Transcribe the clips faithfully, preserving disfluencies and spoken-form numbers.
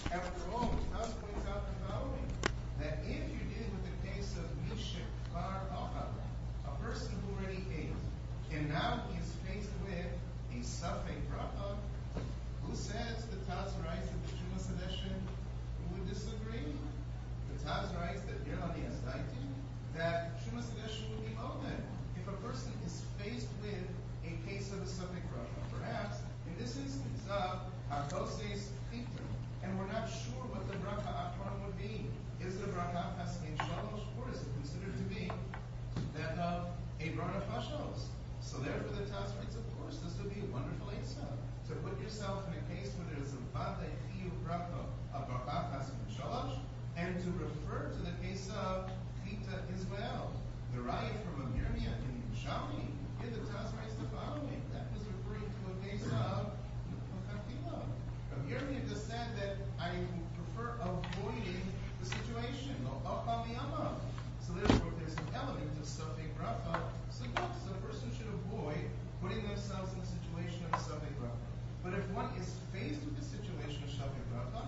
After all, it does point out the following, that if you're dealing with the case of Mishik Bar Achal, a person who already ate, and now he is faced with a Safek Bracha, who says the Taz writes that the Truma Sedeshin would disagree? The Taz writes that Yerlani Asdaiti, that Truma Sedeshin would be open. If a person is faced with a case of a Safek Bracha, perhaps in this instance of Akoses Chitr, and we're not sure what the Bracha Akron would be. Is it a Bracha Paskin Shalosh, or is it considered to be that of a Brana Fashos? So therefore the Taz writes, of course, this would be a wonderful Eitzah, to put yourself in a case where there's a Badei Chiyu Bracha of Bracha Paskin Shalosh, and to refer to the case of Chita as well. The riot from a Miriam in Shami, here the Taz writes the following. That was referring to a case of Chatila. Miriam just said that I prefer avoiding the situation. So therefore, there's an element of Safek Bracha. So yes, a person should avoid putting themselves in a situation of Safek Bracha. But if one is faced with the situation of Safek Bracha,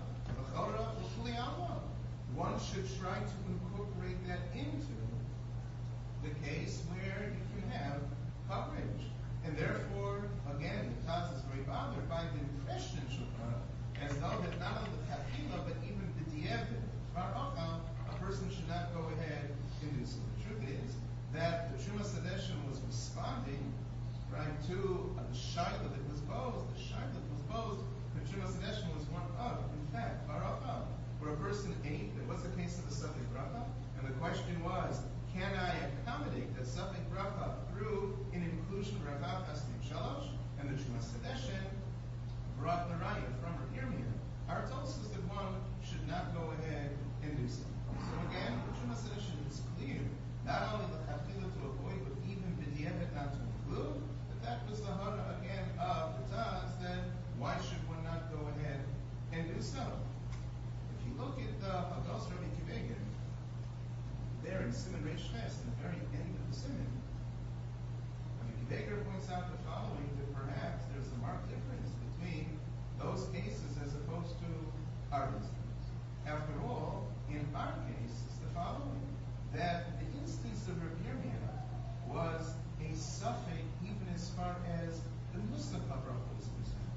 one should try to incorporate that into the case where you can have coverage. And therefore, again, the Taz is very bothered by the impression in Shulchan, as though that not only the Chachila, but even the Dievit, a person should not go ahead and do so. The truth is that the Truma Sedeshin was responding, right, to uh, the Shaila that was posed. The Shaila that was posed, the Truma Sedeshin was one of, in fact, Barakah, where a person ate. There was a case of a Safek Bracha, and the question was, can I accommodate that Safek Bracha through an inclusion of Rachav Paskin Shalosh? And the Truma Sedeshin brought the raya from Rav Yirmiyah. Our Tos is that one should not go ahead and do so. So again, the Truma Sedeshin is clear. Not only the Chachila to avoid, but even B'diavad not to include. But that was the hara again of the Taz, that why should one not go ahead and do so? If you look at the Hagos Rabbi Kiveger, there in Simon Reish Ches, in the very end of the Simon, Rabbi Kiveger points out the following, that perhaps there's a marked difference between those cases as opposed to our instance. After all, in our case, it's the following, that the instance of Rav Yirmiyah was a suffix even as far as the Nusach HaBracha is concerned.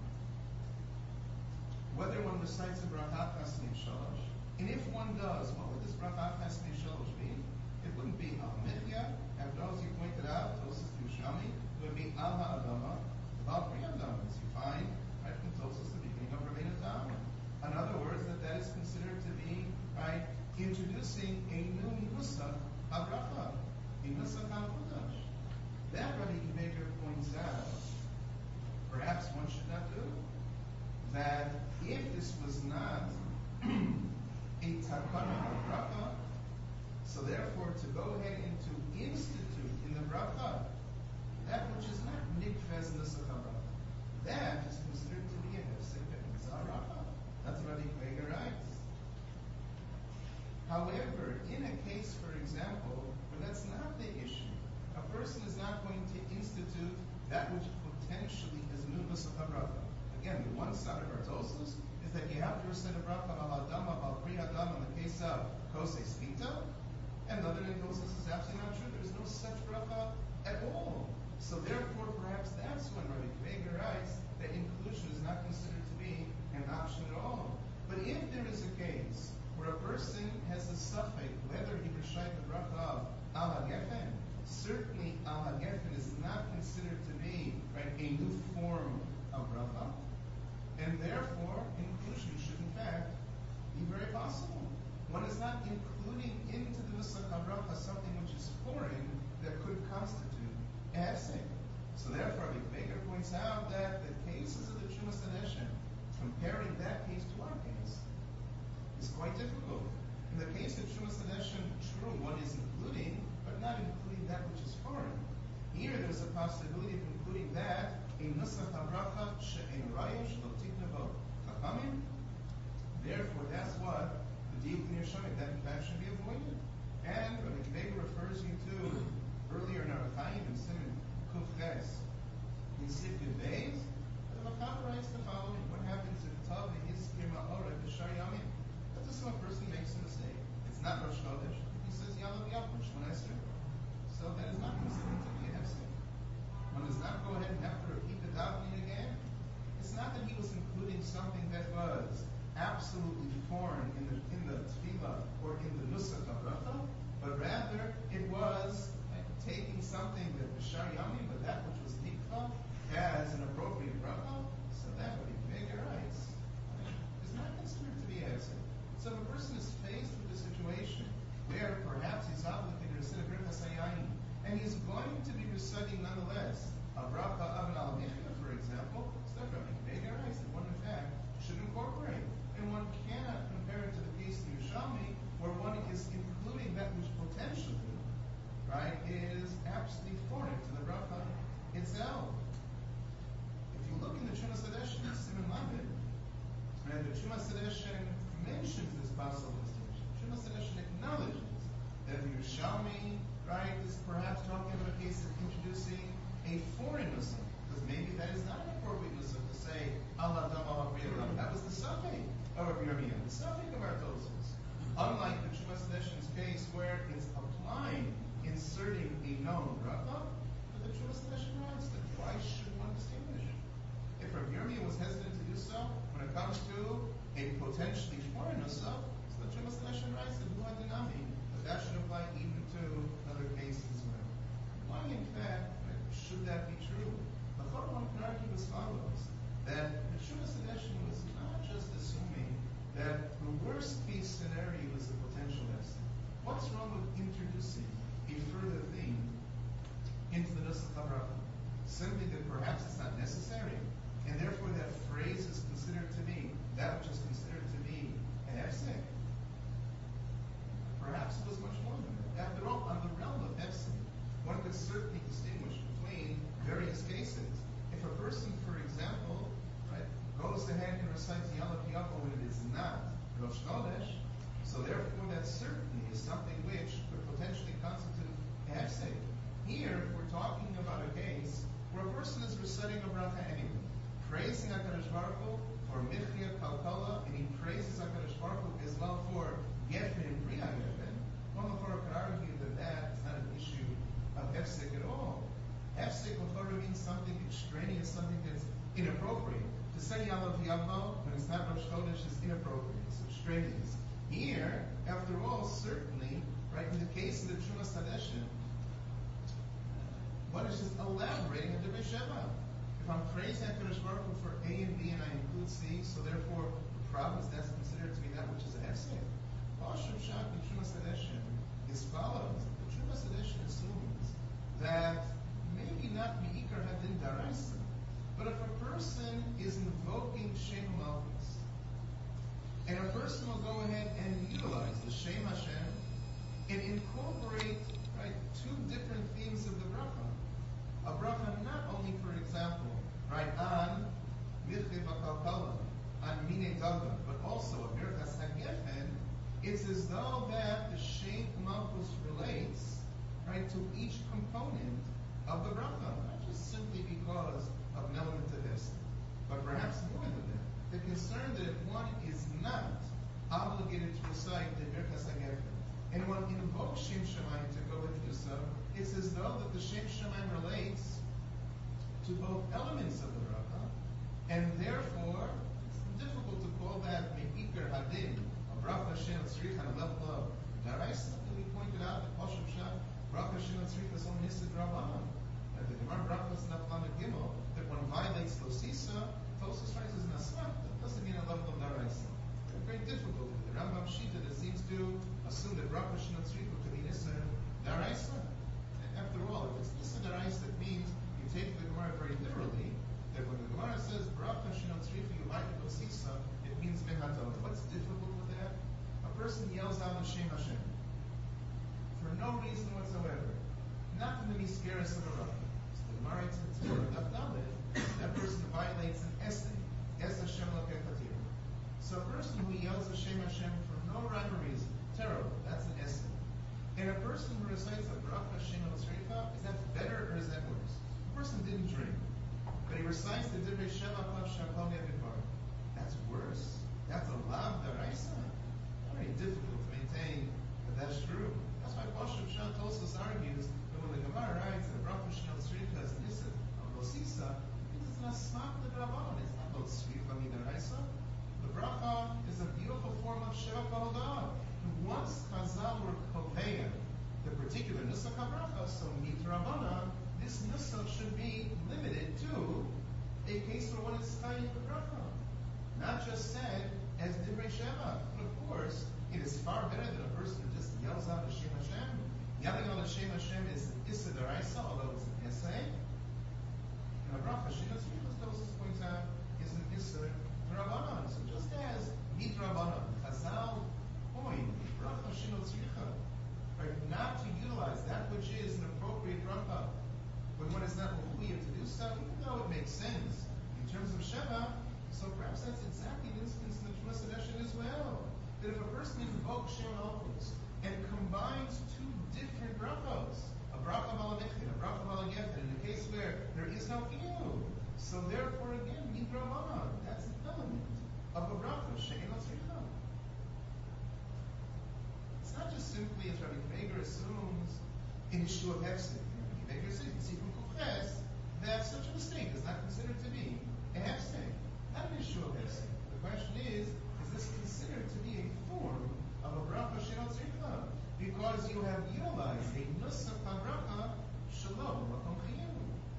Whether one recites a Bracha Paskin Shalosh, and if one does, what would this Bracha Paskin Shalosh be? It wouldn't be Al Mithya, after all, as you pointed out, Tosis Yushami, it would be Al Ha'adama, Al Pri Adama, as you find, right, from Tosis, the beginning of Rabbeinu Tam. In other words, that that is considered to be, right, introducing a new Nusach HaBracha, a Nusach HaKudash. That Rabbi Kiveger points out, perhaps one should not do, that if this was not a Takana HaBracha, so therefore to go ahead and to institute in the Bracha that which is not Nikvez Nusach HaBracha, that is considered to be a Hefsek B'Mitzvah. That's what Rabbi Kiveger writes. However, in a case, for example, where that's not the issue, a person is not going to institute that which potentially is Nusach HaBracha. Again, the one side of our Tosos is that you have to recite a bracha al Adama, al Pri Adama in the case of Kosei Spita, and the other in Tosos is absolutely not true. There's no such bracha at all. So therefore, perhaps that's when Rabbi Kiveger writes that inclusion is not considered to be an option at all. But if there is a case where a person has a suffix, whether he recite the bracha of Al HaGefen, certainly Al HaGefen is not considered to be, right, a new form of bracha, and therefore inclusion should in fact be very possible. One is not including into the Nusach HaBracha something which is foreign that could constitute a hefsek. So therefore, Rabbi Kiveger points out that the cases of the Truma Sedeshin, comparing that case to our case, is quite difficult. In the case of Truma Sedeshin, true, one is including, but not including that which is foreign. Here, there's a possibility of including that in Nusach HaBracha she'en raya shelo tikna bo chachamim. Therefore, that's what the deal can show that in fact should be avoided. And Rabbi Kiveger refers you to earlier in our Chaim and Simon Kuf Ches in Sif Yud Beis. The Machaber writes the following: what happens if Tav Yizkir Ma'orah corn in the in the tefillah or in the nusach habracha, but rather it was like, taking something that b'shar yamim, but that which was tikva, as an appropriate bracha, so that would be mega rights. It's not considered to be hefsek. So if a person is faced with a situation where perhaps he's obligated to recite a birchas hayayim, and he's going to be reciting nonetheless a bracha of an al for example, it's not going to be mega rights that one in fact should incorporate. And one cannot compare it to the case of Yerushalmi, where one is including that which potentially, right, is absolutely foreign to the bracha itself. If you look in the Chumas Hadeshin, Simon Lamed, right, the Chumas Hadeshin mentions this possible distinction. Chumas Hadeshin acknowledges that the Yerushalmi, right, is perhaps talking about a case of introducing a foreign nusach, because maybe that is not an appropriate nusach to say Allah Dama Habriyadam. That was the suffix of Rabbi Yirmiyah, the suffix of our Tosfos. Unlike the Chumas Hadeshin's case where it's applying, inserting a known bracha, but the Chumas Hadeshin writes that why should one distinguish? If Rabbi Yirmiyah was hesitant to do so, when it comes to a potentially foreign nusach, so the Chumas Hadeshin writes that Hu Hadinami, that that should apply even to other cases as well. Why, in fact, should that be true? The Chor one can argue as follows, that the Chumas Hadeshin was not just assuming that the worst case scenario is a potential hefsek. What's wrong with introducing a further theme into the Nusach HaBracha? Simply that perhaps it's not necessary, and therefore that phrase is considered to be that which is considered to be a hefsek. Perhaps it was much more than that. After all, on the realm of hefsek, one could certainly distinguish between various cases. If a person, for example, right, goes ahead and recites Yalach Yaakov when it is not Rosh Chodesh, so therefore that certainly is something which could potentially constitute a hefsek. Here, we're talking about a case where a person is reciting a bracha anyway, praising HaKadosh Baruch Hu for Michya Kalkala, and he praises HaKadosh Baruch Hu as well for Gefen and Bria Gefen. One L'chora could argue that that is not an issue of hefsek at all. Hefsek L'chora means something extraneous, something that's inappropriate. To say Yalav Yavmo when it's not Rosh Chodesh is inappropriate, it's extraneous. Here, after all, certainly, right, in the case of the Chumas Hadeshin, one is just elaborating on Divrei Sheva. If I'm praising HaKadosh Baruch Hu for A and B and I include C, so therefore the province that's considered to be that which is a hefsek. Pashup Shak in Chumas Hadeshin is follows. The Chumas Hadeshin assumes that maybe not Me'ikar Hadin Daraisa, but if a person is invoking Shem Malchus, and a person will go ahead and utilize the Shem Hashem and incorporate, right, two different themes of the bracha. A bracha not only, for example, right, on Mirche Bakalkala, on Mine Gaga, but also a Birchas HaGefen, it's as though that the Shem Malchus relates, right, to each component of the bracha, not just simply because of an element of this, but perhaps more than that. The concern that if one is not obligated to recite the Birchas HaGefen, and one invokes Shem Shamayim to go and do so, it's as though that the Shem Shamayim relates to both elements of the bracha, and therefore it's difficult to call that Me'ikar Hadin, a bracha Shem Tzrich on a level of Daraisa. We pointed out that Pashup Shach, bracha Shem Tzrich is only Nisid Rabbanan. The Gemara Brachos Naflamet Gimel, that one violates Losisa, Tosos writes as an asmach, that doesn't mean a level of Daraisa. It's very difficult. The Rambam Shita that seems to assume that bracha Shem Tzrich could be Nisid Daraisa. After all, if it's Nisid Daraisa, it means you take the Gemara very literally, that when the Gemara says bracha Shem Tzrich you might Losisa, it means Mehatov. What's difficult with that? A person yells out the Shem Hashem for no reason whatsoever. Not from the miskeres of a bracha. That person violates an essay. Es Hashem Lokei Chatir. So a person who yells Hashem Hashem for no rhyme or reason, terrible, that's an essay. And a person who recites a bracha Hashem Tzricha, is that better or is that worse? The person didn't drink, but he recites the Divrei Sheva Klav Shakol Yadikar. That's worse. That's a lav daraisa. Very difficult to maintain that that's true. That's why Pashup Shach Tosfos argues that when the Gemara writes that bracha Hashem Tzricha is Nisid of Losisa, it's not smak the Rabban. It's not Losricha Midaraisa. The bracha is a beautiful form of where one is chayim b'bracha. Not just said as divrei sheva. But of course, it is far better than a person who just yells out Hashem Hashem. Yelling out Hashem Hashem is an issa d'oraisa, although it's an essay. And a bracha, Shina Tzrichas Dosis points out, is an issa d'rabanan. So just as midrabanan, Chazal point, bracha Shina Tzricha, right, not to utilize that which is an appropriate bracha when one is not mechuyev to do so, even though it makes sense in terms of sheva. So perhaps that's exactly the instance in the Trumas Hadeshin as well. That if a person invokes Shem Malchus and combines two different brachos, a bracha b'alamichin, a bracha b'alagefen, in a case where there is no chiyuv, so therefore again, midrabanan, that's an element of a bracha, she'en tzricha. It's not just simply, as Rabbi Kveger assumes, in Yeshua Hefsek. Rabbi Kveger says, you see from Kuches, that such a mistake is not considered to be a Hefsek. Not an issue of this. The question is, is this considered to be a form of a bracha she'en tzricha? Because you have utilized a nusach bracha shalom makom chiyuv.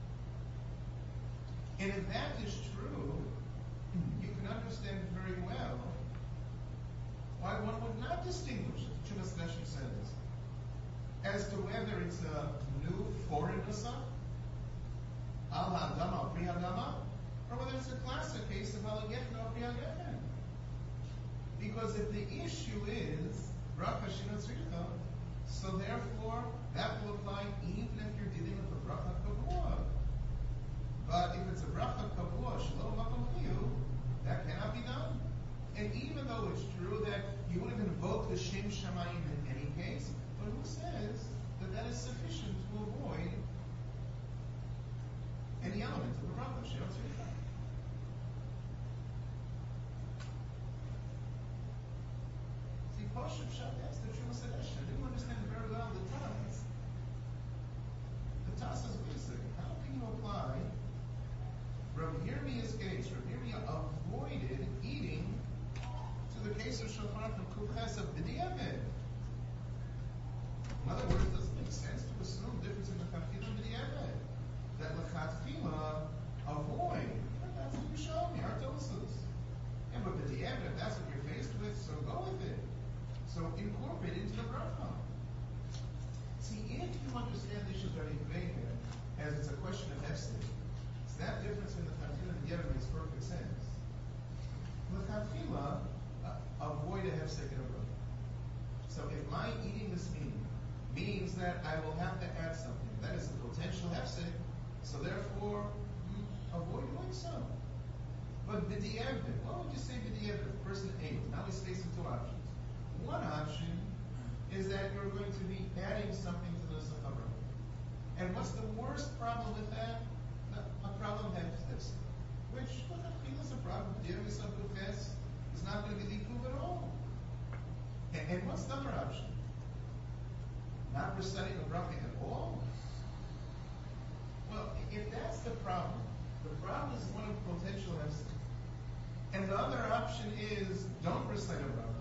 And if that is true, you can understand very well why one would not distinguish, as Chumas Hadeshin says, as to whether it's a new foreign nusach, al ha'adama or pri ha'adama, or whether it's a classic case of alagefen or pri ha'gefen. Because if the issue is bracha she'en tzricha, so therefore that will apply even if you're dealing with a bracha kavua. But if it's a bracha kavua shalom makom chiyuv, that cannot be done. And even though it's true that you would have invoked the Shem Shamayim in any case, but who says that that is sufficient to avoid any element of the bracha she'en tzricha? Poshup Shab, that's the Trumas Hadeshin. I didn't understand very well the Taz. The Taz is basic. How can you apply Rabbi Yirmiyah's case? Rabbi Yirmiyah avoided eating to the case of Shofar from Kuches of B'diavad. In other words, it doesn't make sense to assume difference in the Chatchila and B'diavad. That L'Chatchila avoid. That's what you show me, Artosis. And but B'diavad, if that's what you're faced with, so go with it. So incorporate it into the bracha. See, if you understand the issue of Rabbi Kveger as it's a question of hefsek, so that difference in the Chatchila and the B'diavad makes perfect sense. The Chatchila, uh, avoid a hefsek in a bracha. So if my eating this meat means that I will have to add something, that is a potential hefsek, so therefore mm, avoid doing so. But b'diavad, what would you say b'diavad if a person ate? Now he's facing two options. One option is that you're going to be adding something to the Sachabra. And what's the worst problem with that? A problem that is which, look, I feel is a problem. Dealing with something is not going to be legal at all. And, and what's the other option? Not reciting the bracha at all? Well, if that's the problem, the problem is one of potential hefsek. And the other option is don't recite a bracha.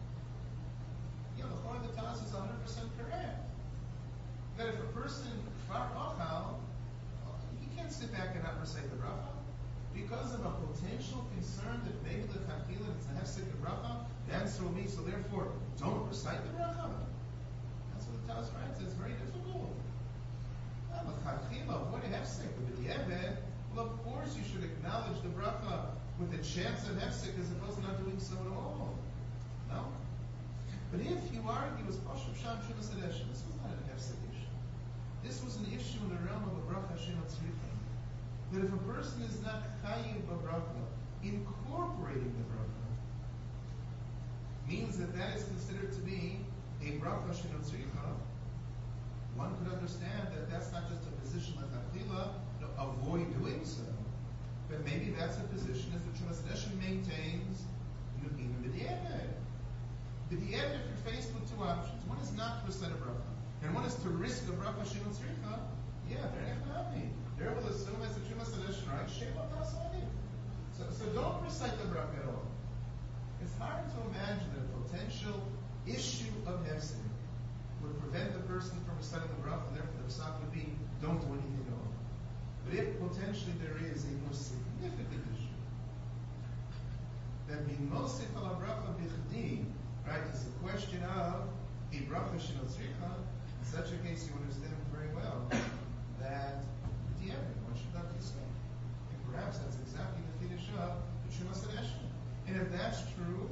The Taz is one hundred percent correct. That if a person far ochal, he can't sit back and not recite the bracha because of a potential concern that maybe the Chatchila is a hefsek of bracha. The answer will be, so therefore, don't recite the bracha. That's what the Taz writes. It's very difficult. Well, the Chatchila, what a hefsek with the B'diavad. Well, of course, you should acknowledge the bracha with a chance of hefsek as opposed to not doing so at all. No. But if you argue as Poshup Shab Trumas Hadeshin, this was not an hefsek issue. This was an issue in the realm of a bracha she'en tzricha. That if a person is not chayiv b'bracha, incorporating the bracha, means that that is considered to be a bracha she'en tzricha, one could understand that that's not just a position like Chatchila, to avoid doing so, but maybe that's a position as the Trumas Hadeshin maintains, even b'diavad. B'diavad, if you're faced with two options, one is not to recite a bracha, and one is to risk a bracha she'en tzricha, yeah, they're not happy. They will assume as the Trumas Hadeshin writes, Shema Tasadi. So, so don't recite the bracha at all. It's hard to imagine that a potential issue of hefsek would prevent the person from reciting the bracha, and therefore the psak would be, don't do anything at all. But if potentially there is a more significant issue, then bimosif ala bracha bichdi, right, is a question of a bracha shenotzricha. In such a case, you understand very well that the evidence, one should not be so. And perhaps that's exactly the finish of the Shumas Hadeshim. And if that's true,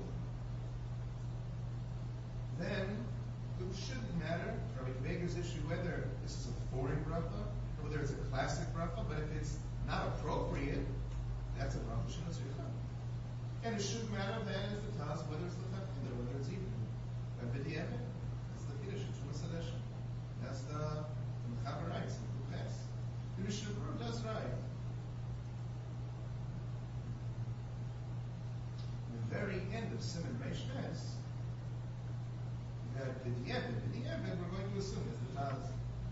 then it shouldn't matter, Rabbi Kveger's issue, whether this is a foreign bracha, or whether it's a classic bracha, but if it's not appropriate, that's a bracha shenotzricha. And it shouldn't matter then if the Taz, whether it's the Tachila, whether it's even. But b'di'evet, that's the Kiddush, it's Shumas Hadeshim. That's the Mechaber writes, the Pes. The Mishnah Berurah does write. The very end of Siman Reish Tes, that b'di'evet, b'di'evet, we're going to assume is the Taz.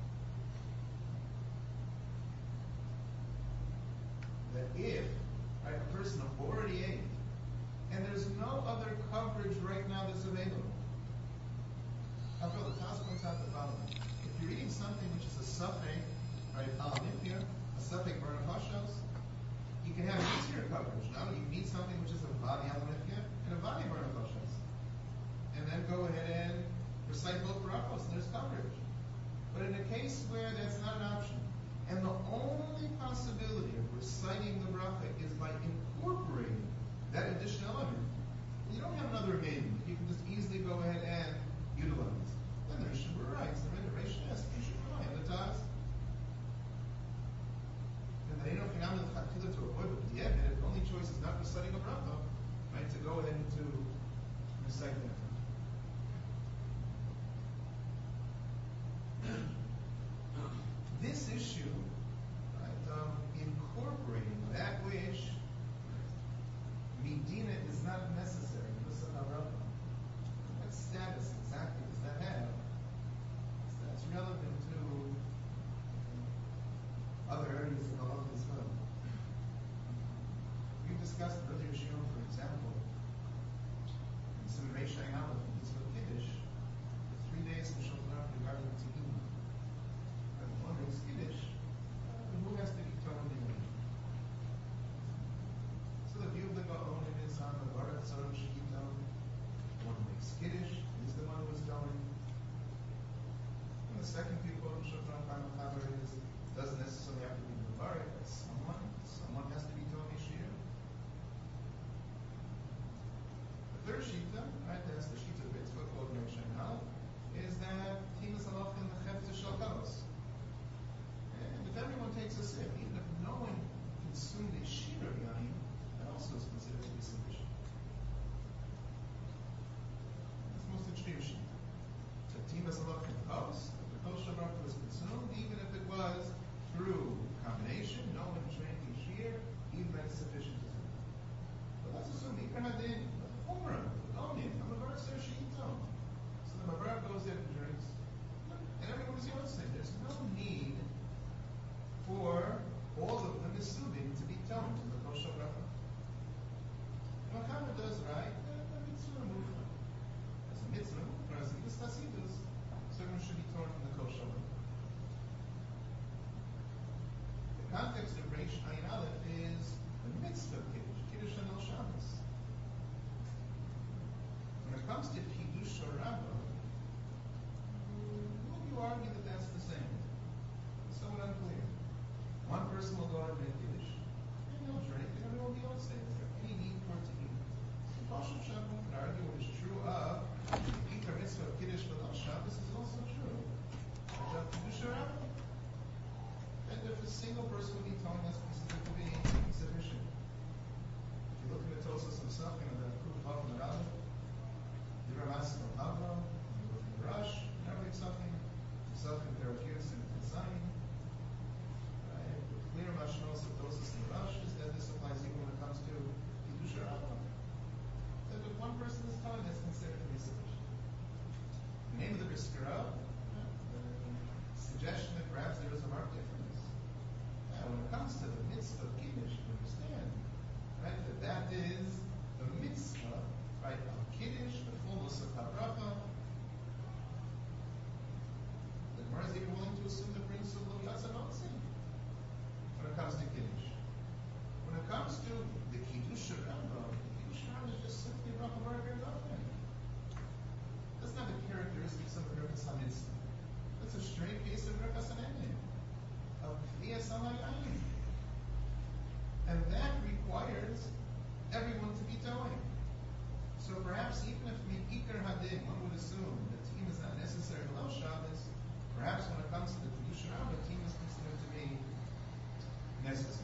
That if right, a person already ate, and there's no other coverage right now that's available. After all, the Taz points out the following. If you're eating something which is a suffix, right, al-nifya, a suffix b'ranafashos, you can have easier coverage. Now you can eat something which is a vadi al-nifya and a vadi b'ranafashos. And then go ahead and recite both brachos, and there's coverage. But in a case where that's not an option, and the only possibility of reciting the bracha is by incorporating that additional element, you don't have another min you can just easily go ahead and utilize. Then the Mishnah Berurah writes, the Resh Tes, you should rely on the Taz. And they don't find the Chatila to avoid it. The evidence, the only choice is not reciting a bracha, right, to go ahead and to recite that. This issue, right, um, incorporating that which Medina is not necessary. What status exactly does that have? That's relevant to other areas of halakha as well. We discussed earlier, Shion, for example, in Siman Reish Ayin Aleph, in Mitzvah Kiddush, the three days in Shulchan Aruch regarding the Tehillah. And one makes Kiddush, uh, who has to be toned in it? So the view of the Gaon is on the Baruch Tzorah Shechita. One makes Kiddush, he's the one who's toned. And the second view of Shulchan Aruch is doesn't necessarily have to be the Baruch, but someone, someone has to be toned Yeshir. The third Shita, right, that's the Shita of Mitzvah called Reish Ayin Aleph, is that Timas Halach in the Chefta Shel Kalos. And if everyone takes a sip, even if no one consumed a shir of yain, that also is considered to be sufficient. That's the most extreme shir. So Timas Halach in the Kalos, the Kol Shabbat was consumed, even if it was through combination, no one drank a shir, even that is sufficient to do. But let's assume the Ikar Hadin, the Chumrah, the Onion, the Mavar Ser She'itom. So the Mavar goes there and drinks. And everyone is Yotzei. There's no need for all of the Mesubim to be toned to the Kol Shabbat. And Makama does right, the Mitzvah Mufra. As a Mitzvah Mufra, as a Mitzvah Hasidus, someone should be torn from the Kol Shabbat. The context of Reish Ayin Aleph is the mitzvah of Kiddush, Kiddush and El Shabbos. When it comes to Kiddush or Rabbah, will you argue that that's the same? It's somewhat unclear. One person will go out and make Kiddush, and he'll drink, and everyone will be Yotzei. Is there any need for it to eat? So Rosh Hashanah could argue what is true of the Ikar mitzvah of Kiddush for El Shabbos is also true of Kiddush or Rabbah. And if a single person would be telling us considered to be sufficient. If you look at the Tosas himself, you know, the Kuf Hav Merab, the Ramas of Havra, you look at the Rush, narrate something, himself in Therapeutics and Design. Right? The clear Mashnos of Tosas and Rush is that this applies even when it comes to Kiddush or Rabbah. That if one person is telling, that's considered to be sufficient. The name of the Briskara, the suggestion that perhaps there is a marked difference. When it comes to the mitzvah of Kiddush, you understand, right, that that is the mitzvah, right, of Kiddush, the fullness of Habracha. The Gemara is even willing to assume that brings some little Yatzavotzi. When it perhaps even if Mikikar Hadin, one would assume that team is not necessary below Shabbos, perhaps when it comes to the Kedusha Rabbah, team is considered to be necessary.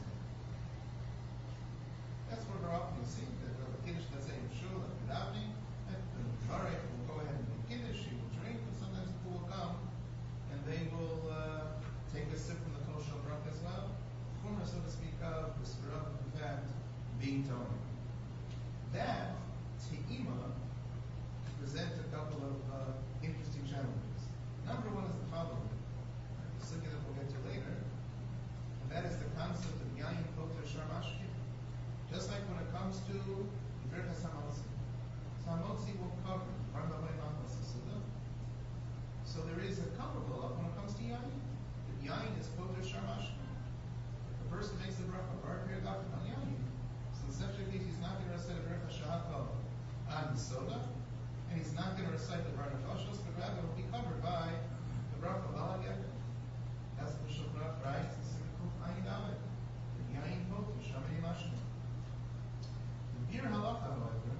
That's what we're often see, that the Kiddush, let's say, in Shul, at Kedavi, that the Marek will go ahead and make Kiddush, he will drink, and sometimes people will come, and they will uh, take a sip from the kosher bracha as well. Former, so to speak, of the Sirah, in fact, being toned. That, Te'ima, presents a couple of uh, interesting challenges. Number one is the following, the sugya that we'll get to later, and that is the concept of Yayin Koter Sharmashki. Just like when it comes to Birkas Hamotzi. So Hamotzi will cover So there is a comparable of when it comes to Yayin. That Yayin is Koter Sharmashki. The person makes the bracha, Baruch Yadafin on Yayin. So in such a case, he's not going to recite a Birkas Shahakal on the soda, and he's not going to recite the Baruch Hoshos, but rather will be covered by the bracha Balad Yakin. That's what the Shulchan Aruch writes in Simchuf Ayin Dalet. The Yayin Koter Shamei Mashma. Bir halacha, however,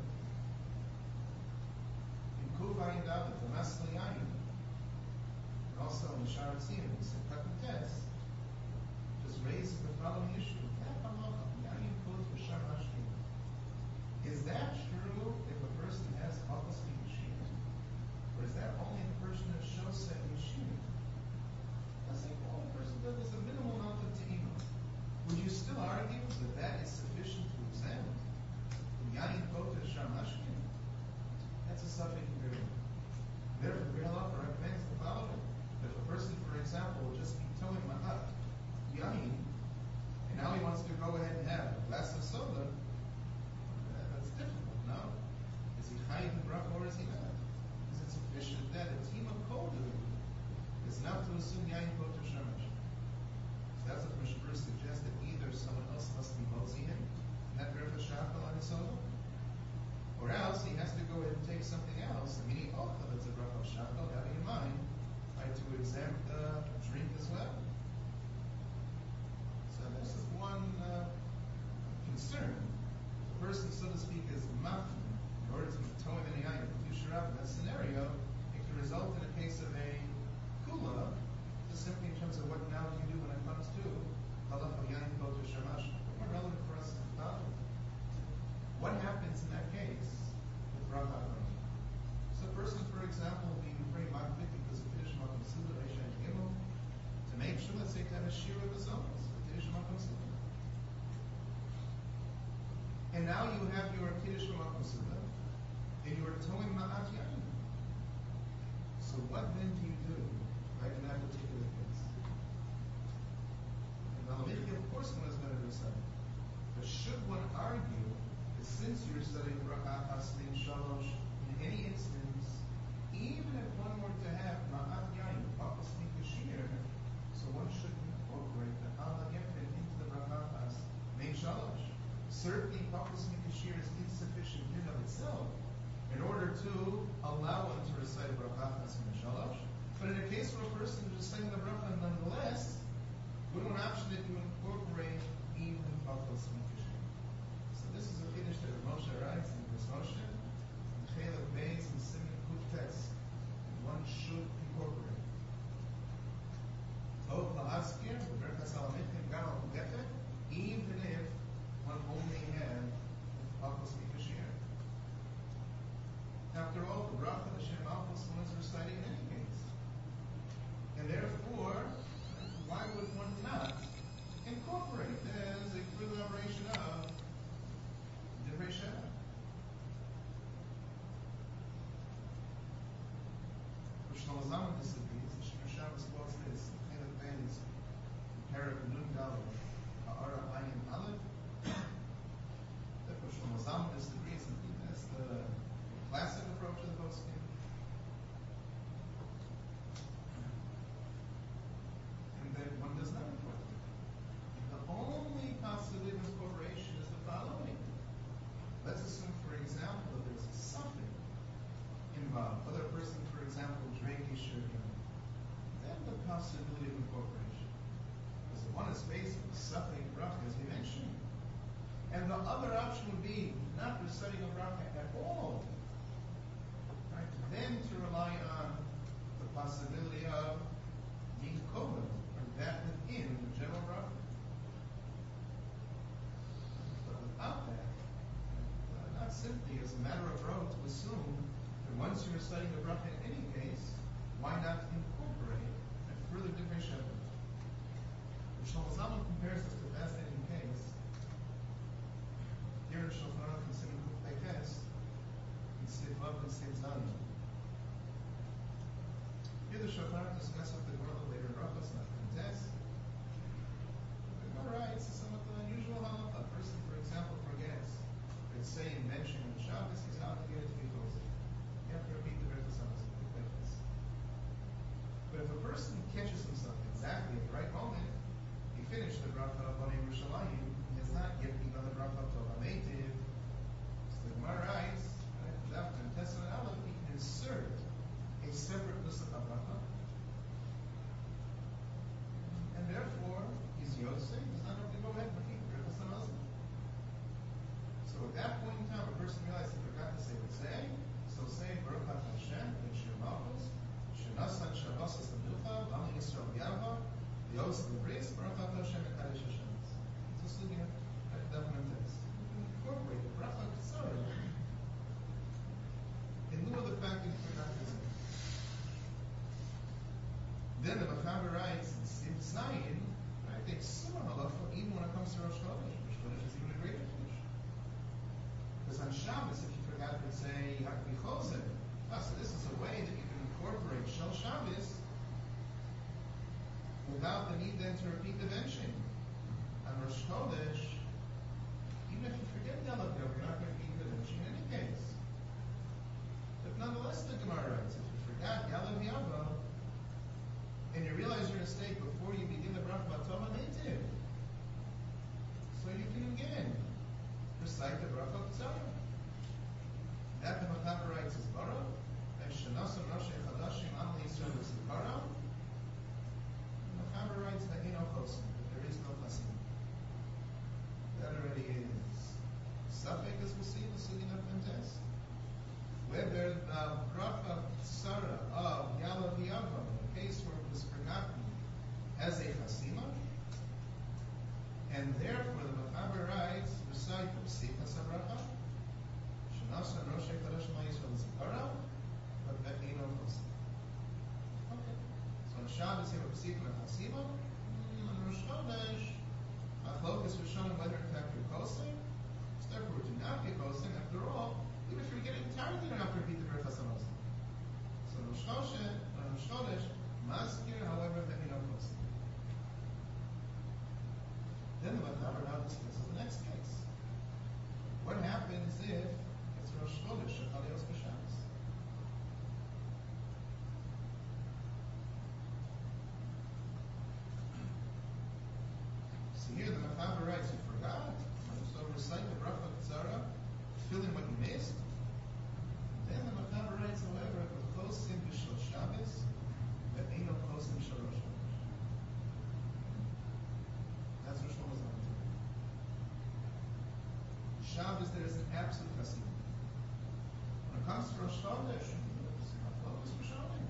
in Kuf Ayin Dalet, the Masla Yayin, and also in Shar Tzim, in Simchat Tes, just raises the following issue. That halacha, Yayin Koter Shamashki. Is that true if a person has Chafas Mikashir? Or is that only the person that shows that Yeshir? I say, well, the person that is a minimal amount of Te'ima. Would you still argue that that is sufficient to examine? Yayin Koter Shamashkin. That's a suffix here. Therefore, the Halacha recommends the following. If a person, for example, will just be towing Mahat, Yayin, and now he wants to go ahead and have a glass of soda, that, that's difficult, no? Is he chayiv the bracha or is he not? Is it sufficient that a team of Kodu is not to assume Yayin Koter Shamashkin? So that's what Mishpur suggests, that either someone else must be motzi him, that Birkas Shachal on his soda, or else he has to go ahead and take something else, meaning Ocha, that's a bracha Shachal, having in mind, right, to exempt the uh, drink as well. So this is one uh, concern. The person, so to speak, is mafin, in order to be towing in a yayin, in that scenario, it can result in a case of a kula, just simply in terms of what now do you do when it comes to halacha yayin koter shamash. More relevant for us is the following. What happens in that case with bracha? So a person, for example, will be very magnific because of Kiddush Makom Suda, Reisha and Gimel, to make sure, let's say, to have a shir of his own, Kiddush Makom Suda. And now you have your Kiddush Makom Suda, and you are towing Ma'at Yayin. So what then do you do, right, in that particular case? And Malamiki, of course, one is going to recite. But should one argue that since you're studying Bracha Asmin Shalosh, in any instance, even if one were to have Ma'at Yayin, Chafas Mikashir, so one should incorporate the Ala Gefen into the Bracha Asmin Shalosh. Certainly, Chafas Mikashir is insufficient in of itself in order to allow one to recite Bracha Asmin Shalosh. But in a case where a person is reciting the Bracha nonetheless, would one option that you incorporate even Chafas Mikashir? So this is a Kiddush that Moshe writes in this Moshe, in Chelek Beis and Siman Kuf Tes. One should incorporate. Tov La'askir, B'Berkas Halamichin, Gam Al Gefen, even if one only had Chafas Mikashir. After all, the bracha the Shem Malchus one is reciting in any case. And therefore, why would one not incorporate as a further operation of Divrei Sheva? Shlomo Zalman disagrees. The Shemir Shabbos quotes this. Chelek Beis, Perek Nun Daled, Ha'ara Ayin Aleph. Therefore, Shlomo Zalman disagrees, and that's the classic approach of the posting. And that one does not incorporate. The only possibility of incorporation is the following. Let's assume, for example, that there's a suffix involved. Other person, for example, drank Yishur. Then the possibility of incorporation. Because the one is faced with suffix bracha, as we mentioned. And the other option would be not reciting a bracha at all. possibility of being kohen, or that within the general bracha. But without that, uh, not simply as a matter of rote to assume that once you're reciting the bracha in any case, why not incorporate and further differentiate it? Shlomo Zalman compares this to a fascinating case. Here in Shulchan Aruch in Siman Kuf Peiches, in Siv Vav and Siv Zayin. Here the Shulchan Aruch discusses the Gemara later in Brachos, not contest. The Gemara writes a somewhat unusual halacha. A person, for example, forgets, let's say in mention on Shabbos, he's obligated to be chosen. You have to repeat the Berachos Hamazon. But if a person catches himself exactly at the right moment, he finished the bracha of Bonei Yerushalayim, he has not yet begun the bracha of Tov HaMeitiv. So the Gemara writes, after in Testament Aleph, he can insert a separate nusach bracha, and therefore he's Yosef, he's not going to go ahead and repeat the Berachos Hamazon. So at that point in time, a person realized he forgot to say what say, so say Baruch Atah Hashem, and Shir Malchus, Shenasan Shabbos Estamilcha, B'Amal Yisrael Yava, the Yosef of the Bris, Baruch Atah Hashem, and Kadesh Hashem. It's a sugya, a definite text. You can incorporate the bracha Ketzara in lieu of the fact that you forgot to say. Then the Mechaber writes in Siv Zayin, right, they similar halacha even when it comes to Rosh Chodesh. Rosh Chodesh is even a greater Kiddush. Because on Shabbos, if you forgot to say you have to be chosen, oh, so this is a way that you can incorporate Shel Shabbos without the need then to repeat the benching. On Rosh Chodesh, even if you forget Yalav Yav, you're not going to repeat the benching in any case. But nonetheless, the Gemara writes, if you forgot Yalav Yav, and you realize your mistake before you begin the bracha of Tov HaMeitiv, so you can again recite the bracha of Tzara. That the Mechaber writes is Baruch, and Shenasan Roshei Chadashim Amal Yisrael V'Zikara. The Mechaber writes that Eino Chosim, that there is no Chasim. That already is Safek, as we'll see in the Sugin of Pentes. Whether the bracha Tzara of Yalav Yava, in the case where it was forgotten, has a Chasima, and therefore the Mechaber writes, recite the Psikas HaBracha, Shenasan Roshei Chadashim Amal Yisrael V'Zikara, but that Eino Chosim. Okay. So on Shabbos you have a Psik and a Chasima. On Rosh Chodesh, Achlokas Rishonim whether in fact you're Chosim. So therefore do not be Chosim. After all, even if you forget it entirely, you don't have to repeat the Berachos Hamazon. So Rosh Chodesh, Rosh Chodesh, Maskir, however, that Eino Chosim. Then the Mechaber now discusses the next case. What happens if it's Rosh Chodesh, Shechal Yos B'Shabbos? So here the Mechaber writes, you forgot, so recite the bracha Tzara, fill in what you missed. Then the Mechaber writes, however, Chosim B'Shel Shabbos, Ve'eino Chosim B'Shel Rosh Chodesh. That's what Shlomo Zalman said. Shabbos, there is an absolute Chasim. When it comes to Rosh Chodesh, it's Achlokas Rishonim.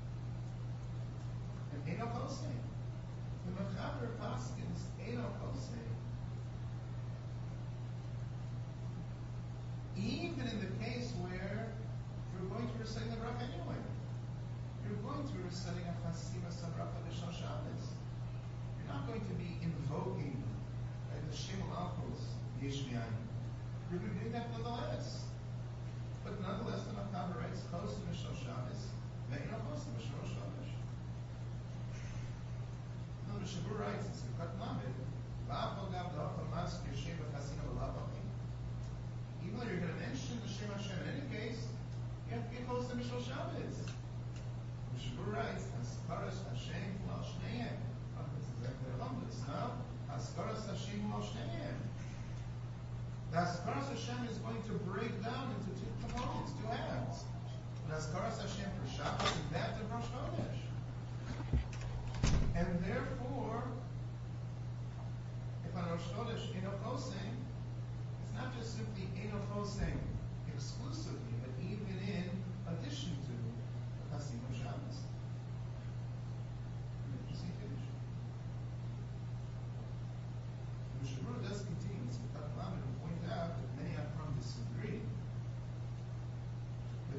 And Eino Chosim. The Mechaber paskins Eino Chosim. Even in the case where you're going to recite the bracha anyway. You're going to be reciting a Chasima Sabracha B'Shel Shabbos. You're not going to be invoking like, the Shem Malchus Yesh Mi'ayin. You're going to be doing that nonetheless. But nonetheless, the Mechaber writes, Chosim B'Shel Shabbos, Ve'eino Chosim B'Shel Rosh Chodesh. No, the Shabur writes, it's a Kat Lamed, V'afal Gav D'Ochel Maskir Shem V'Chasina V'Lavachim. Even though you're going to mention the Shem Hashem in any case, you have to be Chosim B'Shel Shabbos. The Shabur writes, Haskaras Hashem L'al Shneihem. That's exactly the Rambam. It's now Haskaras Hashem L'al Shneihem. The Haskaras Hashem is going to break down into two components, two halves. The Haskaras Hashem for Shabbos and that of Rosh Chodesh. And therefore, if on Rosh Chodesh Eino Chosim, it's not just simply Eino Chosim exclusively, but even in addition to the Chasim of Shabbos.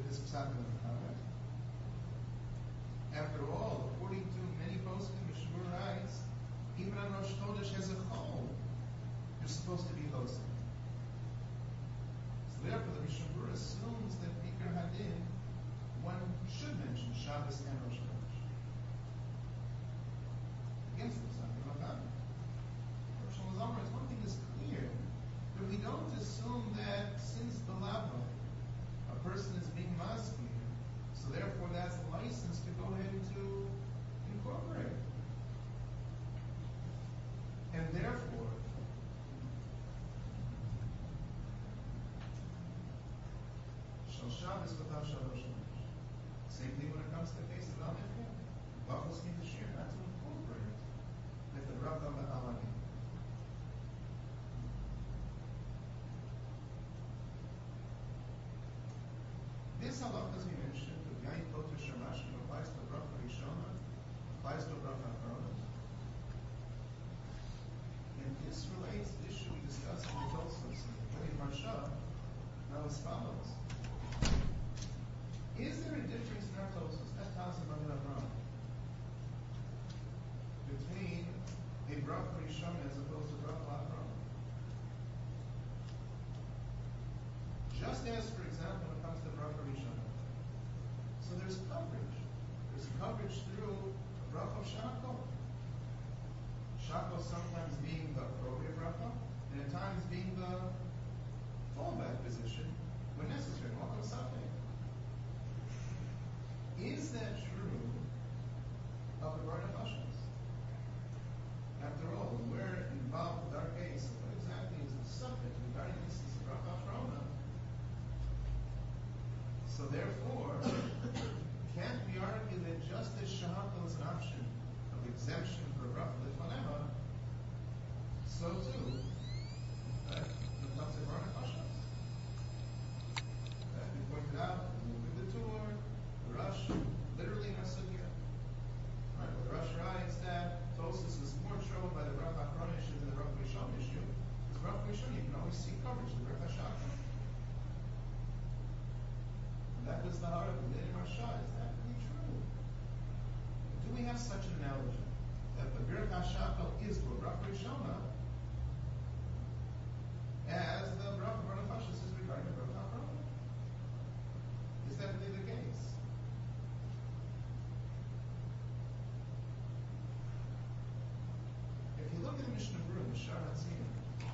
this psak in the comment. After all, according to many poskim, Mishnah writes, even on Rosh Chodesh as a whole, you're supposed to be hosting. So therefore, the Mishnah assumes that Bikar Hadin, one should mention Shabbos and Rosh Chodesh. Against the psak in the comment. Rosh Hashanah, one thing is clear, that we don't assume that since the Lava, a person is being masked, so therefore that's a license to go ahead and to incorporate. And therefore, Shal Shabbos without Shalosh Chodesh. Same thing when it comes to the case of Al Nefya. Bachos need to share, not to incorporate with the Bracha Ba'alagim. This halakha, as we mentioned, the Yain Poter Shamash, applies to Bracha Rishona, applies to Bracha Achrona. And this relates to the issue we discussed in the Tosfos, in Marsha, now as follows. Is there a difference in our Tosfos, that tells about Avraham, between a Bracha Rishona as opposed to Bracha Achrona? Just as, for example, when it comes to Bracha Rishona. So there's coverage. There's coverage through a Bracha of Shakol. Shakol sometimes being the appropriate Bracha, and at times being the fallback position when necessary. Welcome to Safek. Is that true of the Bracha Pashas? After all, we're involved with our case. What exactly is the subject regarding this is the Bracha Achrona? So therefore, can't we argue that just as Shahakal is an option of exemption for Bracha L'Faneha, so too, right, when it comes to Bracha Pashas? Right, we pointed out, with the tour, the Rush, literally in our sugya. Right, well, the Rush writes that Tosfos is more troubled by the Bracha Achrona issue than the Bracha Rishon issue, because Bracha Rishon you can always see coverage of the Bracha Shakal. That was the heart of the Nidin Marsha. Is that really true? Do we have such an analogy that the Birch HaShakal is to a Bracha Rishona as the Bracha Bracha Pashas is regarding the Bracha Achrona? Is that really the case? If you look at the Mishnah Berurah, the Shar Hatzim,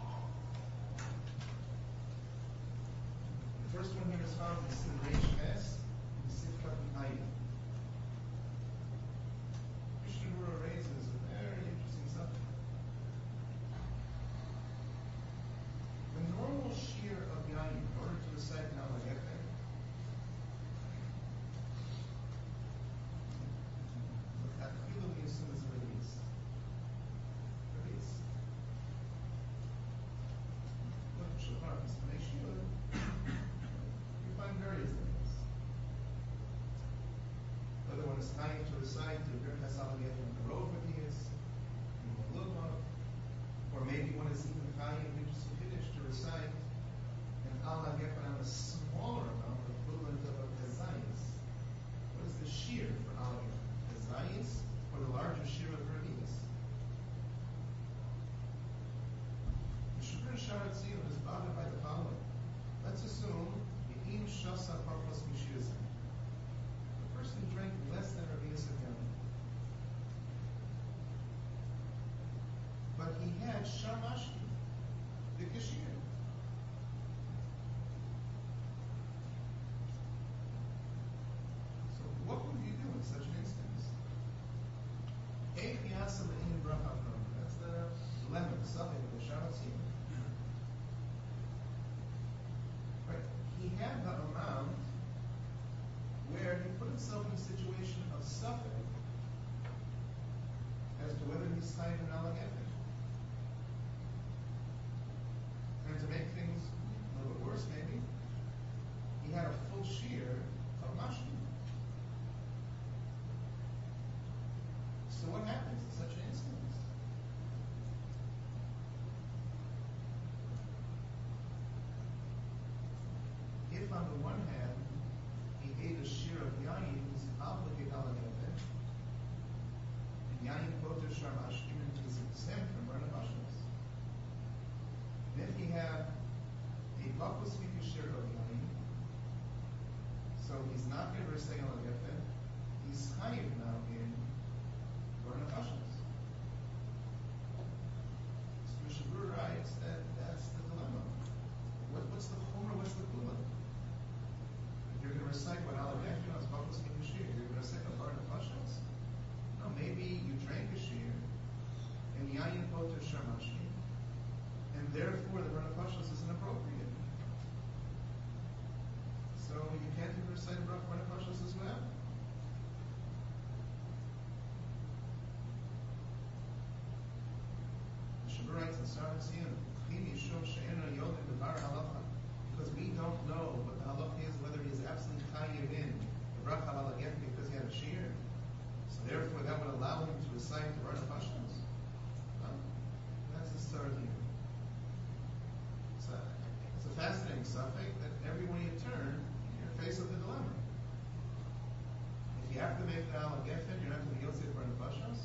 the first one here is found in Sid Reish Ches, in Sifkat Nayim. Mishnah Berurah raises a very interesting subject. The normal shear of Yain, in order to recite Nala Gefe, at Chila we assume is a release. Release. Look at Shulchan Aruch, Simanei Shila, you find various things. Whether one is trying to recite the Birch HaSalagef in the Rovatis, in the Lubavitch, or maybe one is even trying to just finish to recite an Allah Gefen on a smaller amount, the equivalent of a Kazayis. What is the shear for Allah Gefen? Kazayis or the larger shear of Release? The Shubir Sharat Tziyun is bothered by the following. Let's assume Ye'im Shasa Parpos Mishizim. The person drank less than Rabbi Yosef Yom. But he had Shamashki, the Kashir. So what would you do in such an instance? Eich Yasa Le'im Bracha Achrona. That's the dilemma, the subject of the Sharat Tziyun. Right. He had the amount where he put himself in a situation of suffering as to whether he's tied in Nala Gefen. And to make things a little bit worse, maybe, he had a full shear of mashkin. So what happens in such an instance? If on the one hand he So he's not going to recite al gefen. He's chayiv now in Baruch Hashem's. So Mishnah Berurah writes that that's the dilemma. What, what's the chomer? What's the kula? If you're going to recite what al gefen is focused on the shir, you're going to recite a Baruch Hashem's. No, maybe you drank a shir and yayin poter shamashki, and therefore the Baruch Hashem's is inappropriate. So you can't even recite a Baruch Hashem's as well. Writes in Sarah Sion, because we don't know what the halacha is, whether he is absolutely chayiv in the bracha al gefen because he had a shear. So therefore, that would allow him to recite the Baruch Hashem's. Well, that's the start here. So it's a fascinating suffix that everywhere you turn, you're faced with the dilemma. If you have to make the al gefen, you're not going to be Yosef Baruch Hashem's.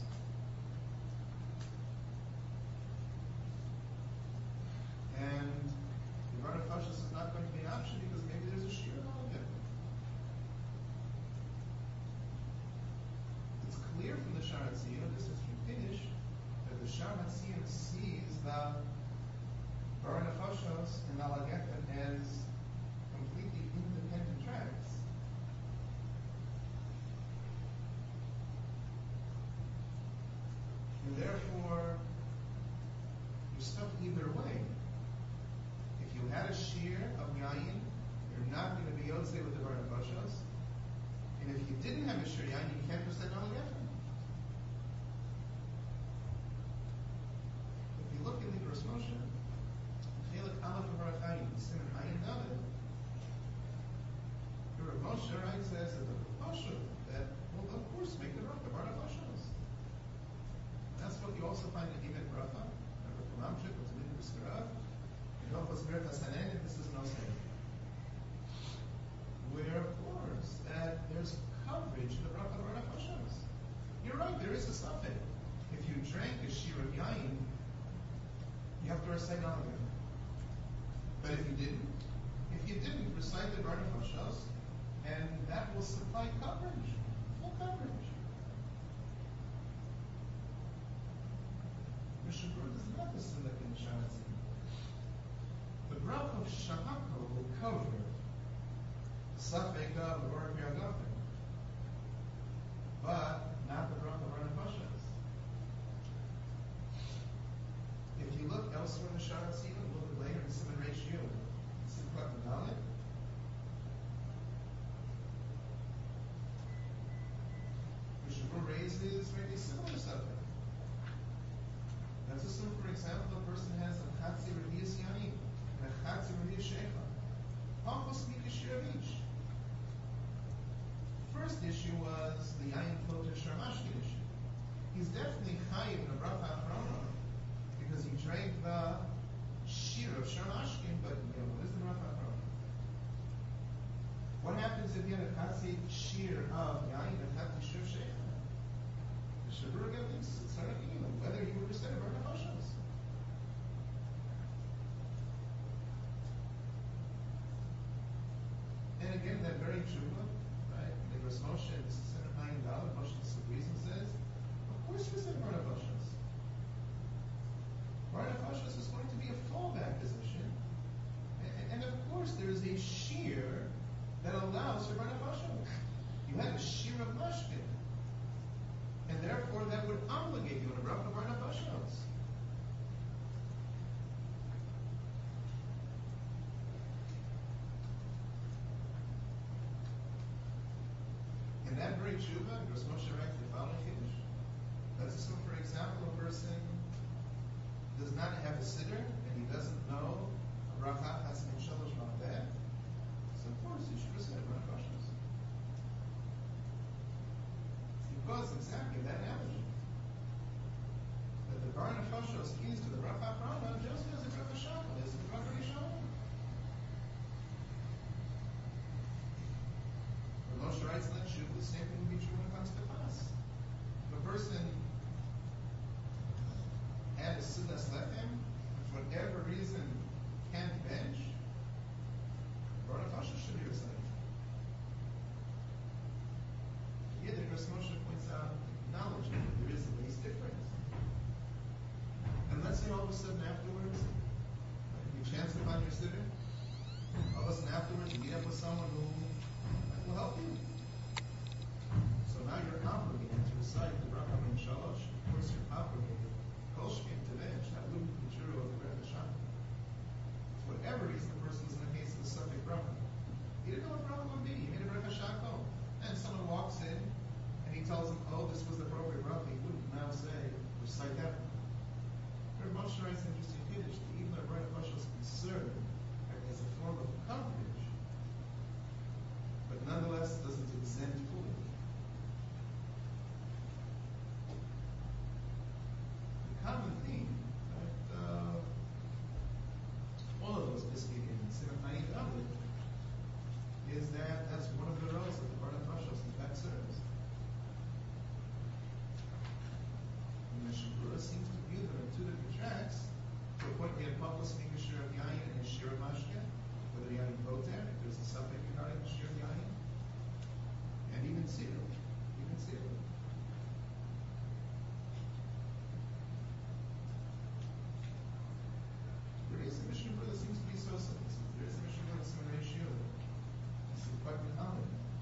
And the Baruch Hashem's is not going to be an option because maybe there's a shear al gefen. It's clear from the Shar HaTziyun, this is from Kiddush, that the Shar HaTziyun sees the Baruch Hashem's and al gefen as completely independent tracks. And therefore, you're stuck either way. If you had a shear of yayin, you're not going to be yosei with the Baruch Hashem's. And if you didn't have a shear yayin, you can't recite al gefen. If you look at the Bris Moshe, Chelik Aleph of Baruch Hayim, Siman Hayim Dalet, the Rav Moshe writes says that the Moshe that well, of course, make the Baruch the Baruch Hashem's. That's what you also find in Ibn Bracha, Rav Mamshik, what's in the B'Skarav. This is no saying. Where, of course, that there's coverage in the bracha Baruch Hashem's. You're right, there is a suffix. If you drank a shir of yayin, you have to recite al gefen. But if you didn't, if you didn't, recite the Baruch Hashem's, and that will supply coverage, full coverage. Mishnah Berurah does not assume that in Shar HaTziyun. The bracha of Shahako will cover the suffix of the Baruch Hashem's, but not the bracha of Baruch Hashem's. If you look elsewhere in the Shar HaTziyun, a little bit later in Siman Reish Yud, Simchat Medalet, Mishnah Berurah raises maybe a similar suffix. Let's assume, for example, a person has a Chatzi Reviyas Yayin and a Chatzi Reviyas Shecha. Pachos Mikashir of each. First issue was the Yayin Floter Sharmashkin issue. He's definitely chayiv in a bracha achrona because he drank the shir of Sharmashkin, but you know, what is the bracha achrona? What happens if you had a Chatzi shir of Yayin and a Chatzi shir of Shecha? The Shabur again thinks it's not whether you would recite a Baruch Hashem's. And again, that very tshuva, right? The Bris Moshe, this is nine dollars. Moshe disagrees and says, of course you recite Baruch Hashem's. Baruch Hashem's is going to be a fallback position. And, and of course, there is a shear that allows for Baruch Hashem's. You have a shear of mashkin. And therefore, that would obligate you in a bracha Baruch Hashem's. In that very tshuva, Bris Moshe writes the following Kiddush. Let's assume, for example, a person does not have a siddur and he doesn't know a bracha has been shalosh ma'aveh. So of course, you should recite Baruch Hashem's. Because exactly that analogy. That the Baruch Hashem's keys to the bracha achrona just as the bracha shachal is the bracha rishon. When Moshe writes in that shul, the same thing will be true when it comes to fast. If a person had a sudas lechem, for whatever reason can't bench, Baruch Hashem should be recited. all of a sudden afterwards, you chance upon your siddur, all of a sudden afterwards you meet up with someone who will help you. So now you're obligated to recite the bracha min shalosh. Of course, you're obligated. Kol shkem tevesh, that wouldn't be true of the Rebbe Shach. For whatever reason, the person is in the case of the subject bracha. He didn't know what bracha would be. He made a Rebbe Shach. And someone walks in and he tells him, oh, this was the appropriate bracha. He wouldn't now say, recite that. Rav Moshe writes an interesting kiddush that even though Rebbe Moshe is concerned as a form of coverage, but nonetheless doesn't exempt fully. The common theme, right, uh, all of those speaking in Simon Hayit Amid, is that that's one of the roles that the Barna Pashos in fact serves. And the Shabura seems to be there in two different tracks, to a point where Pablos being a shir of Yayin and a shir of Mashke, whether Yayin Boter, if there's a suffix regarding the shir of Yayin, and even Tzil, even Tzil. There is a mission where there seems to be so simple. There is a mission where it's a ratio. This is quite common.